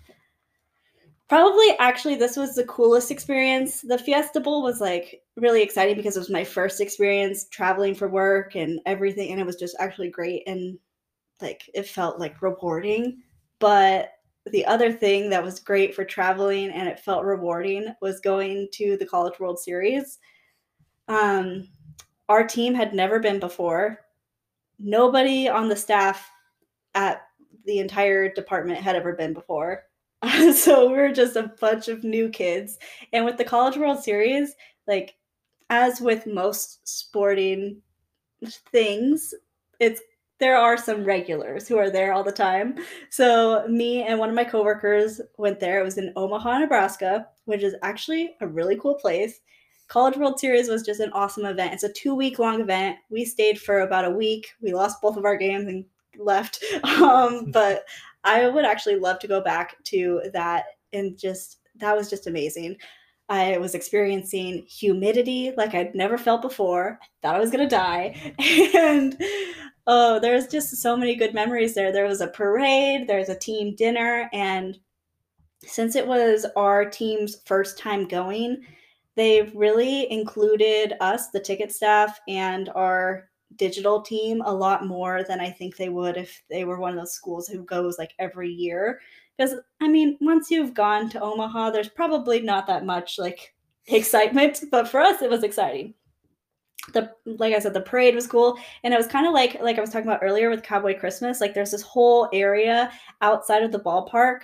probably actually this was the coolest experience. The Fiesta Bowl was like really exciting because it was my first experience traveling for work and everything, and it was just actually great and like it felt like rewarding. But the other thing that was great for traveling and it felt rewarding was going to the College World Series. Um, our team had never been before. Nobody on the staff at the entire department had ever been before. So we were just a bunch of new kids. And with the College World Series, like as with most sporting things, it's there are some regulars who are there all the time. So me and one of my coworkers went there. It was in Omaha, Nebraska, which is actually a really cool place. College World Series was just an awesome event. It's a two-week long event. We stayed for about a week. We lost both of our games and left. Um, but I would actually love to go back to that, and just that was just amazing. I was experiencing humidity like I'd never felt before. I thought I was going to die. And oh, there's just so many good memories there. There was a parade, there's a team dinner, and since it was our team's first time going, they really included us, the ticket staff, and our digital team a lot more than I think they would if they were one of those schools who goes like every year. Because, I mean, once you've gone to Omaha, there's probably not that much like excitement, but for us, it was exciting. The like I said, the parade was cool, and it was kind of like like I was talking about earlier with Cowboy Christmas. Like there's this whole area outside of the ballpark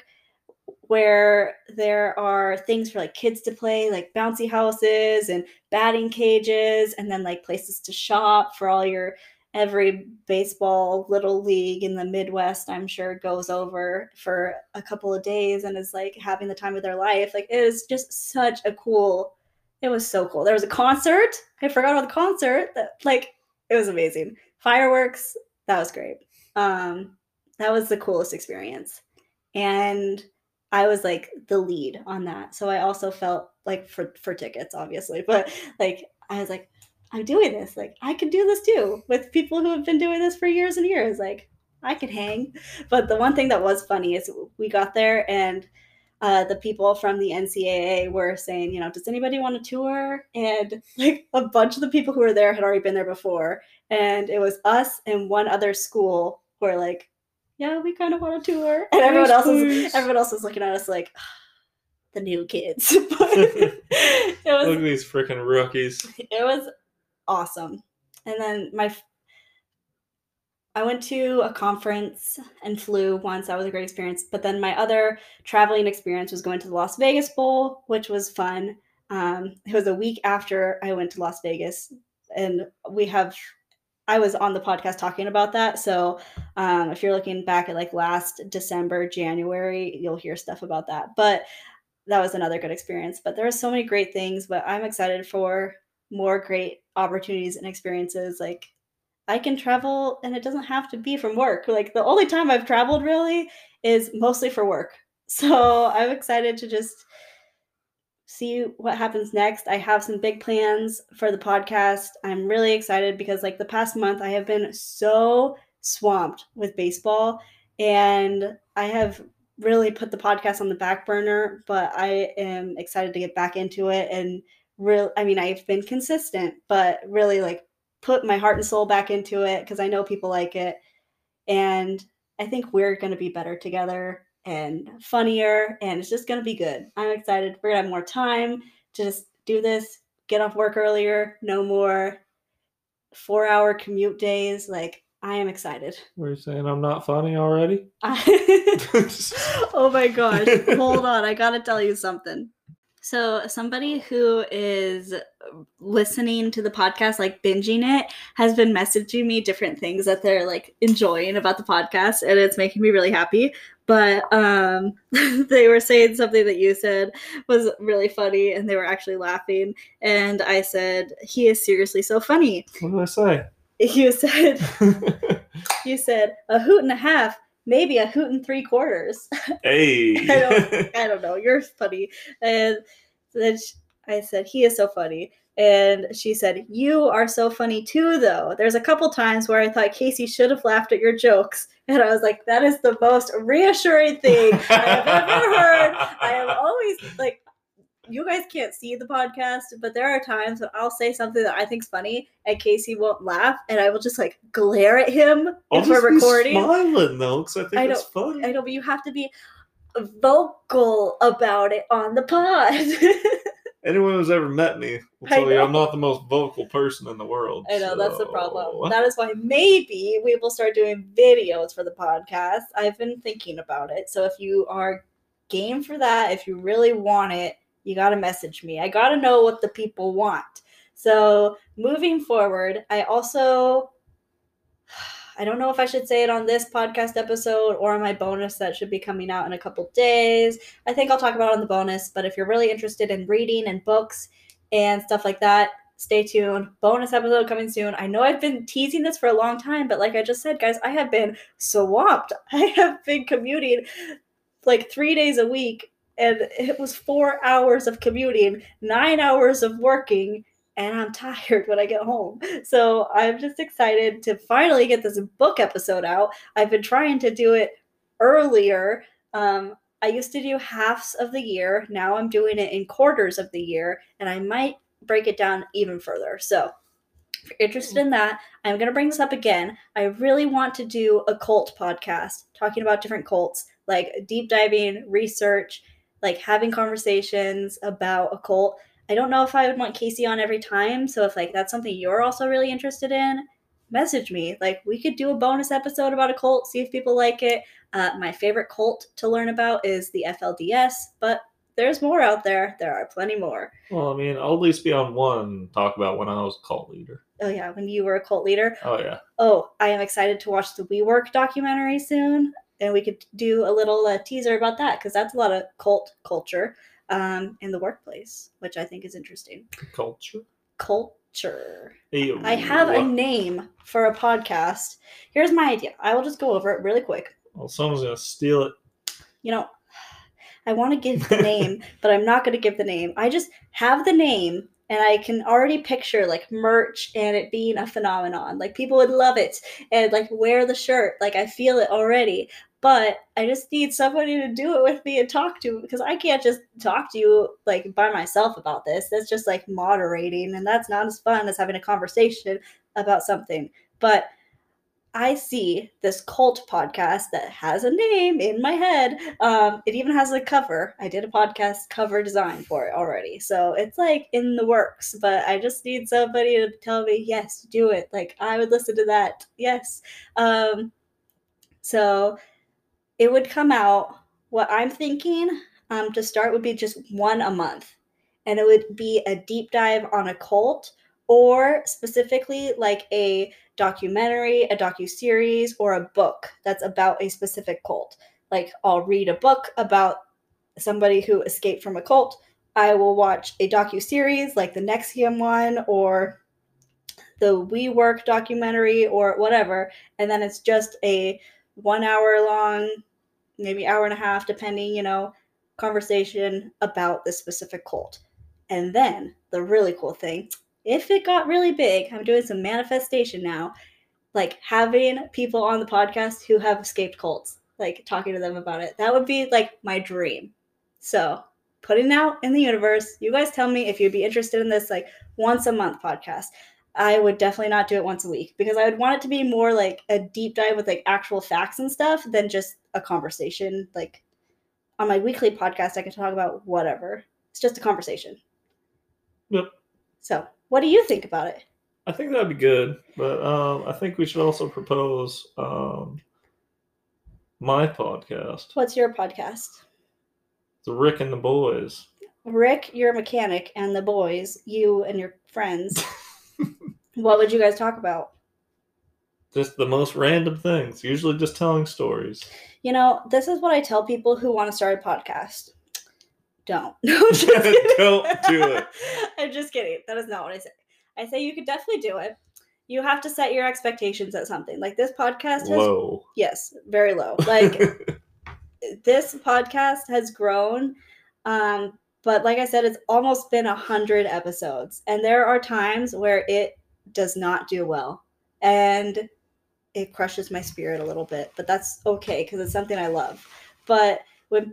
where there are things for like kids to play, like bouncy houses and batting cages, and then like places to shop for all your every baseball little league in the Midwest, I'm sure, goes over for a couple of days and is like having the time of their life. Like it is just such a cool, it was so cool. There was a concert. I forgot about the concert. That like it was amazing. Fireworks, that was great. Um, that was the coolest experience. And I was like the lead on that. So I also felt like for, for tickets, obviously, but like, I was like, I'm doing this. Like I could do this too with people who have been doing this for years and years. Like I could hang. But the one thing that was funny is we got there and uh, the people from the N C A A were saying, you know, does anybody want a tour? And like a bunch of the people who were there had already been there before. And it was us and one other school who were like, yeah, we kind of want a tour. And everyone else was everyone else was looking at us like, the new kids. But it was, Look at these freaking rookies. It was awesome. And then my I went to a conference and flew once. That was a great experience. But then my other traveling experience was going to the Las Vegas Bowl, which was fun. Um, it was a week after I went to Las Vegas, and we have I was on the podcast talking about that. So um, if you're looking back at like last December, January, you'll hear stuff about that. But that was another good experience. But there are so many great things, but I'm excited for more great opportunities and experiences. Like I can travel and it doesn't have to be from work. Like the only time I've traveled really is mostly for work. So I'm excited to just see what happens next. I have some big plans for the podcast. I'm really excited because like the past month I have been so swamped with baseball, and I have really put the podcast on the back burner, but I am excited to get back into it. And real I mean I've been consistent, but really like put my heart and soul back into it because I know people like it, and I think we're going to be better together and funnier, and it's just going to be good. I'm excited. We're going to have more time to just do this, get off work earlier, no more four hour commute days. Like I am excited. Were you saying I'm not funny already? Oh my gosh. Hold on. I got to tell you something. So somebody who is listening to the podcast, like binging it, has been messaging me different things that they're like enjoying about the podcast, and it's making me really happy. But um, they were saying something that you said was really funny, and they were actually laughing. And I said, he is seriously so funny. What did I say? You said, you said a hoot and a half, maybe a hoot and three quarters. Hey. I don't, I don't know. You're funny. And then she, I said, he is so funny. And she said, you are so funny too, though. There's a couple times where I thought Casey should have laughed at your jokes. And I was like, that is the most reassuring thing I have ever heard. I am always like, you guys can't see the podcast, but there are times when I'll say something that I think's funny and Casey won't laugh, and I will just like glare at him I'll if we're just be recording. smiling though, because I think I it's don't- funny. I know, but you have to be vocal about it on the pod. Anyone who's ever met me will I tell you know. I'm not the most vocal person in the world. I know, that's the so- problem. That is why maybe we will start doing videos for the podcast. I've been thinking about it. So if you are game for that, if you really want it, you got to message me. I got to know what the people want. So moving forward, I also, I don't know if I should say it on this podcast episode or on my bonus that should be coming out in a couple days. I think I'll talk about it on the bonus, but if you're really interested in reading and books and stuff like that. Stay tuned. Bonus episode coming soon. I know I've been teasing this for a long time, but like I just said, guys, I have been swamped. I have been commuting like three days a week, and it was four hours of commuting, nine hours of working, and I'm tired when I get home. So I'm just excited to finally get this book episode out. I've been trying to do it earlier. Um, I used to do halves of the year. Now I'm doing it in quarters of the year, and I might break it down even further. So if you're interested in that, I'm going to bring this up again. I really want to do a cult podcast talking about different cults, like deep diving, research, like having conversations about a cult. I don't know if I would want Casey on every time. So if like that's something you're also really interested in, message me. Like we could do a bonus episode about a cult, see if people like it. Uh, my favorite cult to learn about is the F L D S, but there's more out there. There are plenty more. Well, I mean, I'll at least be on one talk about when I was a cult leader. Oh, yeah, when you were a cult leader. Oh, yeah. Oh, I am excited to watch the WeWork documentary soon, and we could do a little uh, teaser about that, because that's a lot of cult culture um, in the workplace, which I think is interesting. Culture? Culture. Ew. I have a name for a podcast. Here's my idea. I will just go over it really quick. Well, someone's going to steal it. You know, I want to give the name, but I'm not going to give the name. I just have the name, and I can already picture like merch and it being a phenomenon. Like people would love it and like wear the shirt. Like I feel it already. But I just need somebody to do it with me and talk to, because I can't just talk to you like by myself about this. That's just like moderating, and that's not as fun as having a conversation about something. But I see this cult podcast that has a name in my head. Um, it even has a cover. I did a podcast cover design for it already. So it's like in the works, but I just need somebody to tell me, yes, do it. Like I would listen to that. Yes. Um, so it would come out. What I'm thinking um, to start would be just one a month. And it would be a deep dive on a cult, or specifically like a documentary, a docuseries, or a book that's about a specific cult. Like I'll read a book about somebody who escaped from a cult. I will watch a docuseries like the N X I V M one or the WeWork documentary or whatever. And then it's just a one hour long, maybe hour and a half, depending, you know, conversation about this specific cult. And then the really cool thing, if it got really big, I'm doing some manifestation now, like having people on the podcast who have escaped cults, like talking to them about it. That would be like my dream. So putting it out in the universe. You guys tell me if you'd be interested in this like once a month podcast. I would definitely not do it once a week, because I would want it to be more like a deep dive with like actual facts and stuff than just a conversation. Like on my weekly podcast, I can talk about whatever. It's just a conversation. Yep. So what do you think about it? I think that'd be good, but um, I think we should also propose um, my podcast. What's your podcast? The Rick and the Boys. Rick, you're a mechanic, and the boys, you and your friends. What would you guys talk about? Just the most random things, usually just telling stories. You know, this is what I tell people who want to start a podcast. Don't. No, I'm just kidding. Don't do it. I'm just kidding. That is not what I say. I say you could definitely do it. You have to set your expectations at something. Like this podcast has... Low. Yes, very low. Like this podcast has grown. Um, but like I said, it's almost been a hundred episodes. And there are times where it does not do well. And it crushes my spirit a little bit. But that's okay, because it's something I love. But when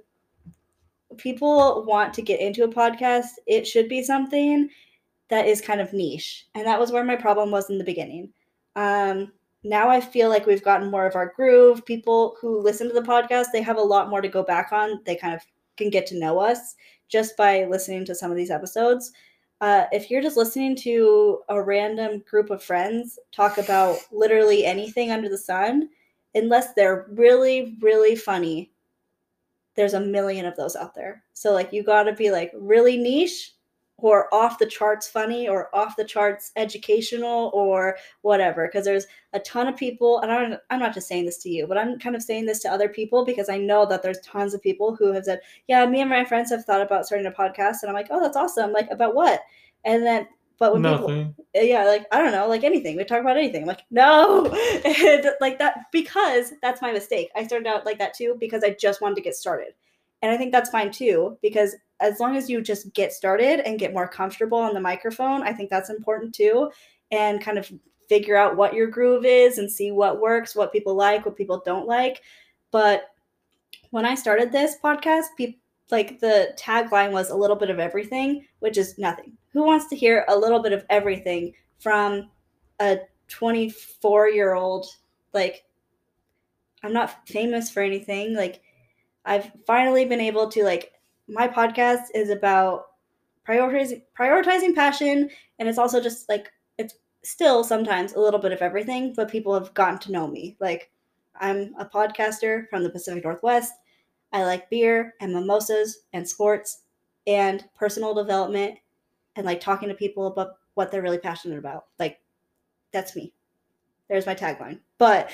people want to get into a podcast, it should be something that is kind of niche. And that was where my problem was in the beginning. Um, now I feel like we've gotten more of our groove. People who listen to the podcast, they have a lot more to go back on. They kind of can get to know us just by listening to some of these episodes. Uh, if you're just listening to a random group of friends talk about literally anything under the sun, unless they're really, really funny, there's a million of those out there. So like you got to be like really niche or off the charts funny or off the charts educational or whatever, because there's a ton of people, and I'm, I'm not just saying this to you, but I'm kind of saying this to other people because I know that there's tons of people who have said, yeah, me and my friends have thought about starting a podcast, and I'm like, oh, that's awesome. Like, about what? And then, but when Nothing. people, yeah, like, I don't know, like anything. We talk about anything. I'm like, no. And like that, because that's my mistake. I started out like that too, because I just wanted to get started. And I think that's fine too, because as long as you just get started and get more comfortable on the microphone, I think that's important too. And kind of figure out what your groove is and see what works, what people like, what people don't like. But when I started this podcast, people, like the tagline was a little bit of everything, which is nothing. Who wants to hear a little bit of everything from a twenty-four-year-old? Like, I'm not famous for anything. Like, I've finally been able to, like, my podcast is about prioritizing prioritizing passion, and it's also just like, it's still sometimes a little bit of everything, but people have gotten to know me. Like, I'm a podcaster from the Pacific Northwest. I like beer and mimosas and sports and personal development and like talking to people about what they're really passionate about. Like, that's me. There's my tagline. But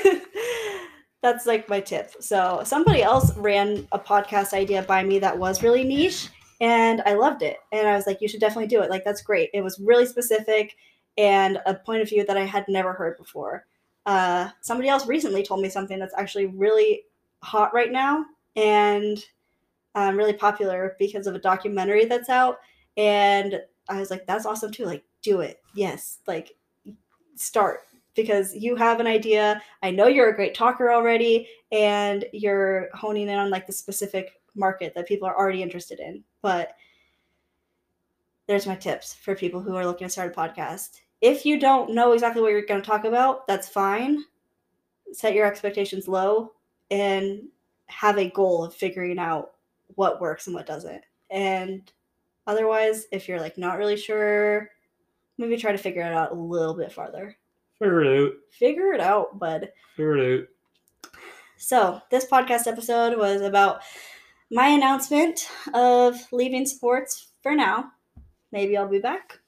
that's like my tip. So somebody else ran a podcast idea by me that was really niche, and I loved it. And I was like, you should definitely do it. Like, that's great. It was really specific and a point of view that I had never heard before. Uh, somebody else recently told me something that's actually really hot right now and um, really popular because of a documentary that's out. And I was like, that's awesome too. Like, do it. Yes. Like, start, because you have an idea. I know you're a great talker already, and you're honing in on like the specific market that people are already interested in. But there's my tips for people who are looking to start a podcast. If you don't know exactly what you're going to talk about, that's fine. Set your expectations low and have a goal of figuring out what works and what doesn't. And otherwise, if you're like not really sure, maybe try to figure it out a little bit farther. Figure it out. Figure it out, bud. Figure it out. So this podcast episode was about my announcement of leaving sports for now. Maybe I'll be back.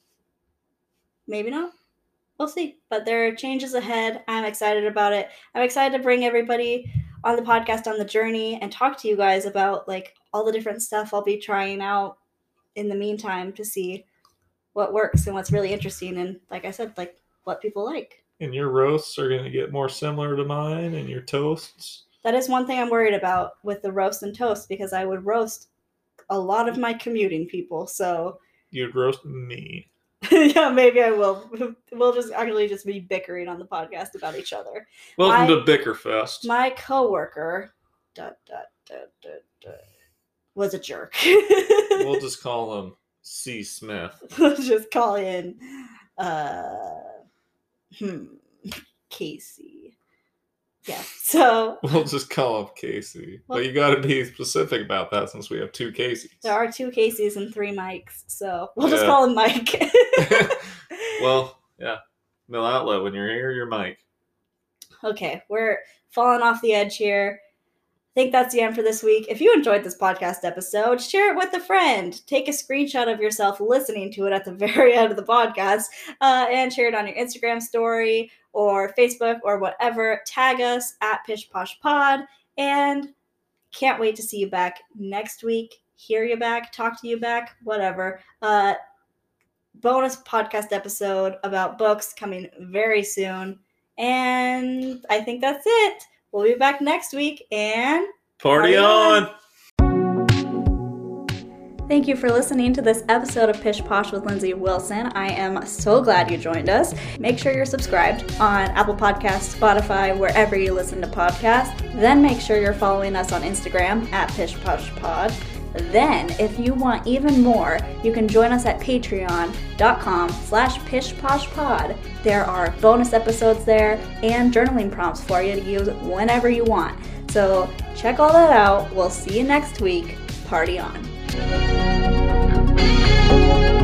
Maybe not. We'll see. But there are changes ahead. I'm excited about it. I'm excited to bring everybody on the podcast on the journey and talk to you guys about like all the different stuff I'll be trying out in the meantime to see what works and what's really interesting. And like I said, like what people like. And your roasts are going to get more similar to mine, and your toasts. That is one thing I'm worried about with the roast and toast, because I would roast a lot of my commuting people. So You'd roast me. yeah, maybe I will. We'll just actually just be bickering on the podcast about each other. Welcome My- to Bickerfest. My coworker dot, dot, dot, dot, dot, was a jerk. We'll just call him C. Smith. Let's just call in uh, hmm, Casey. Yeah, so We'll just call him Casey. Well- But you got to be specific about that since we have two Caseys. there are two Caseys and three Mikes, so we'll just Yeah. call him Mike. Well, yeah. Mill Outlet, when you're here, you're Mike. Okay, we're falling off the edge here. I think that's the end for this week. If you enjoyed this podcast episode, share it with a friend. Take a screenshot of yourself listening to it at the very end of the podcast uh, and share it on your Instagram story or Facebook or whatever. Tag us at Pish Posh Pod, and can't wait to see you back next week. Hear you back, talk to you back, whatever. Uh, bonus podcast episode about books coming very soon. And I think that's it. We'll be back next week, and Party Party on! thank you for listening to this episode of Pish Posh with Lindsay Wilson. I am so glad you joined us. Make sure you're subscribed on Apple Podcasts, Spotify, wherever you listen to podcasts. Then make sure you're following us on Instagram at Pish Posh Pod. Then, if you want even more, you can join us at patreon.com slash pishposhpod. There are bonus episodes there and journaling prompts for you to use whenever you want. So check all that out. We'll see you next week. Party on.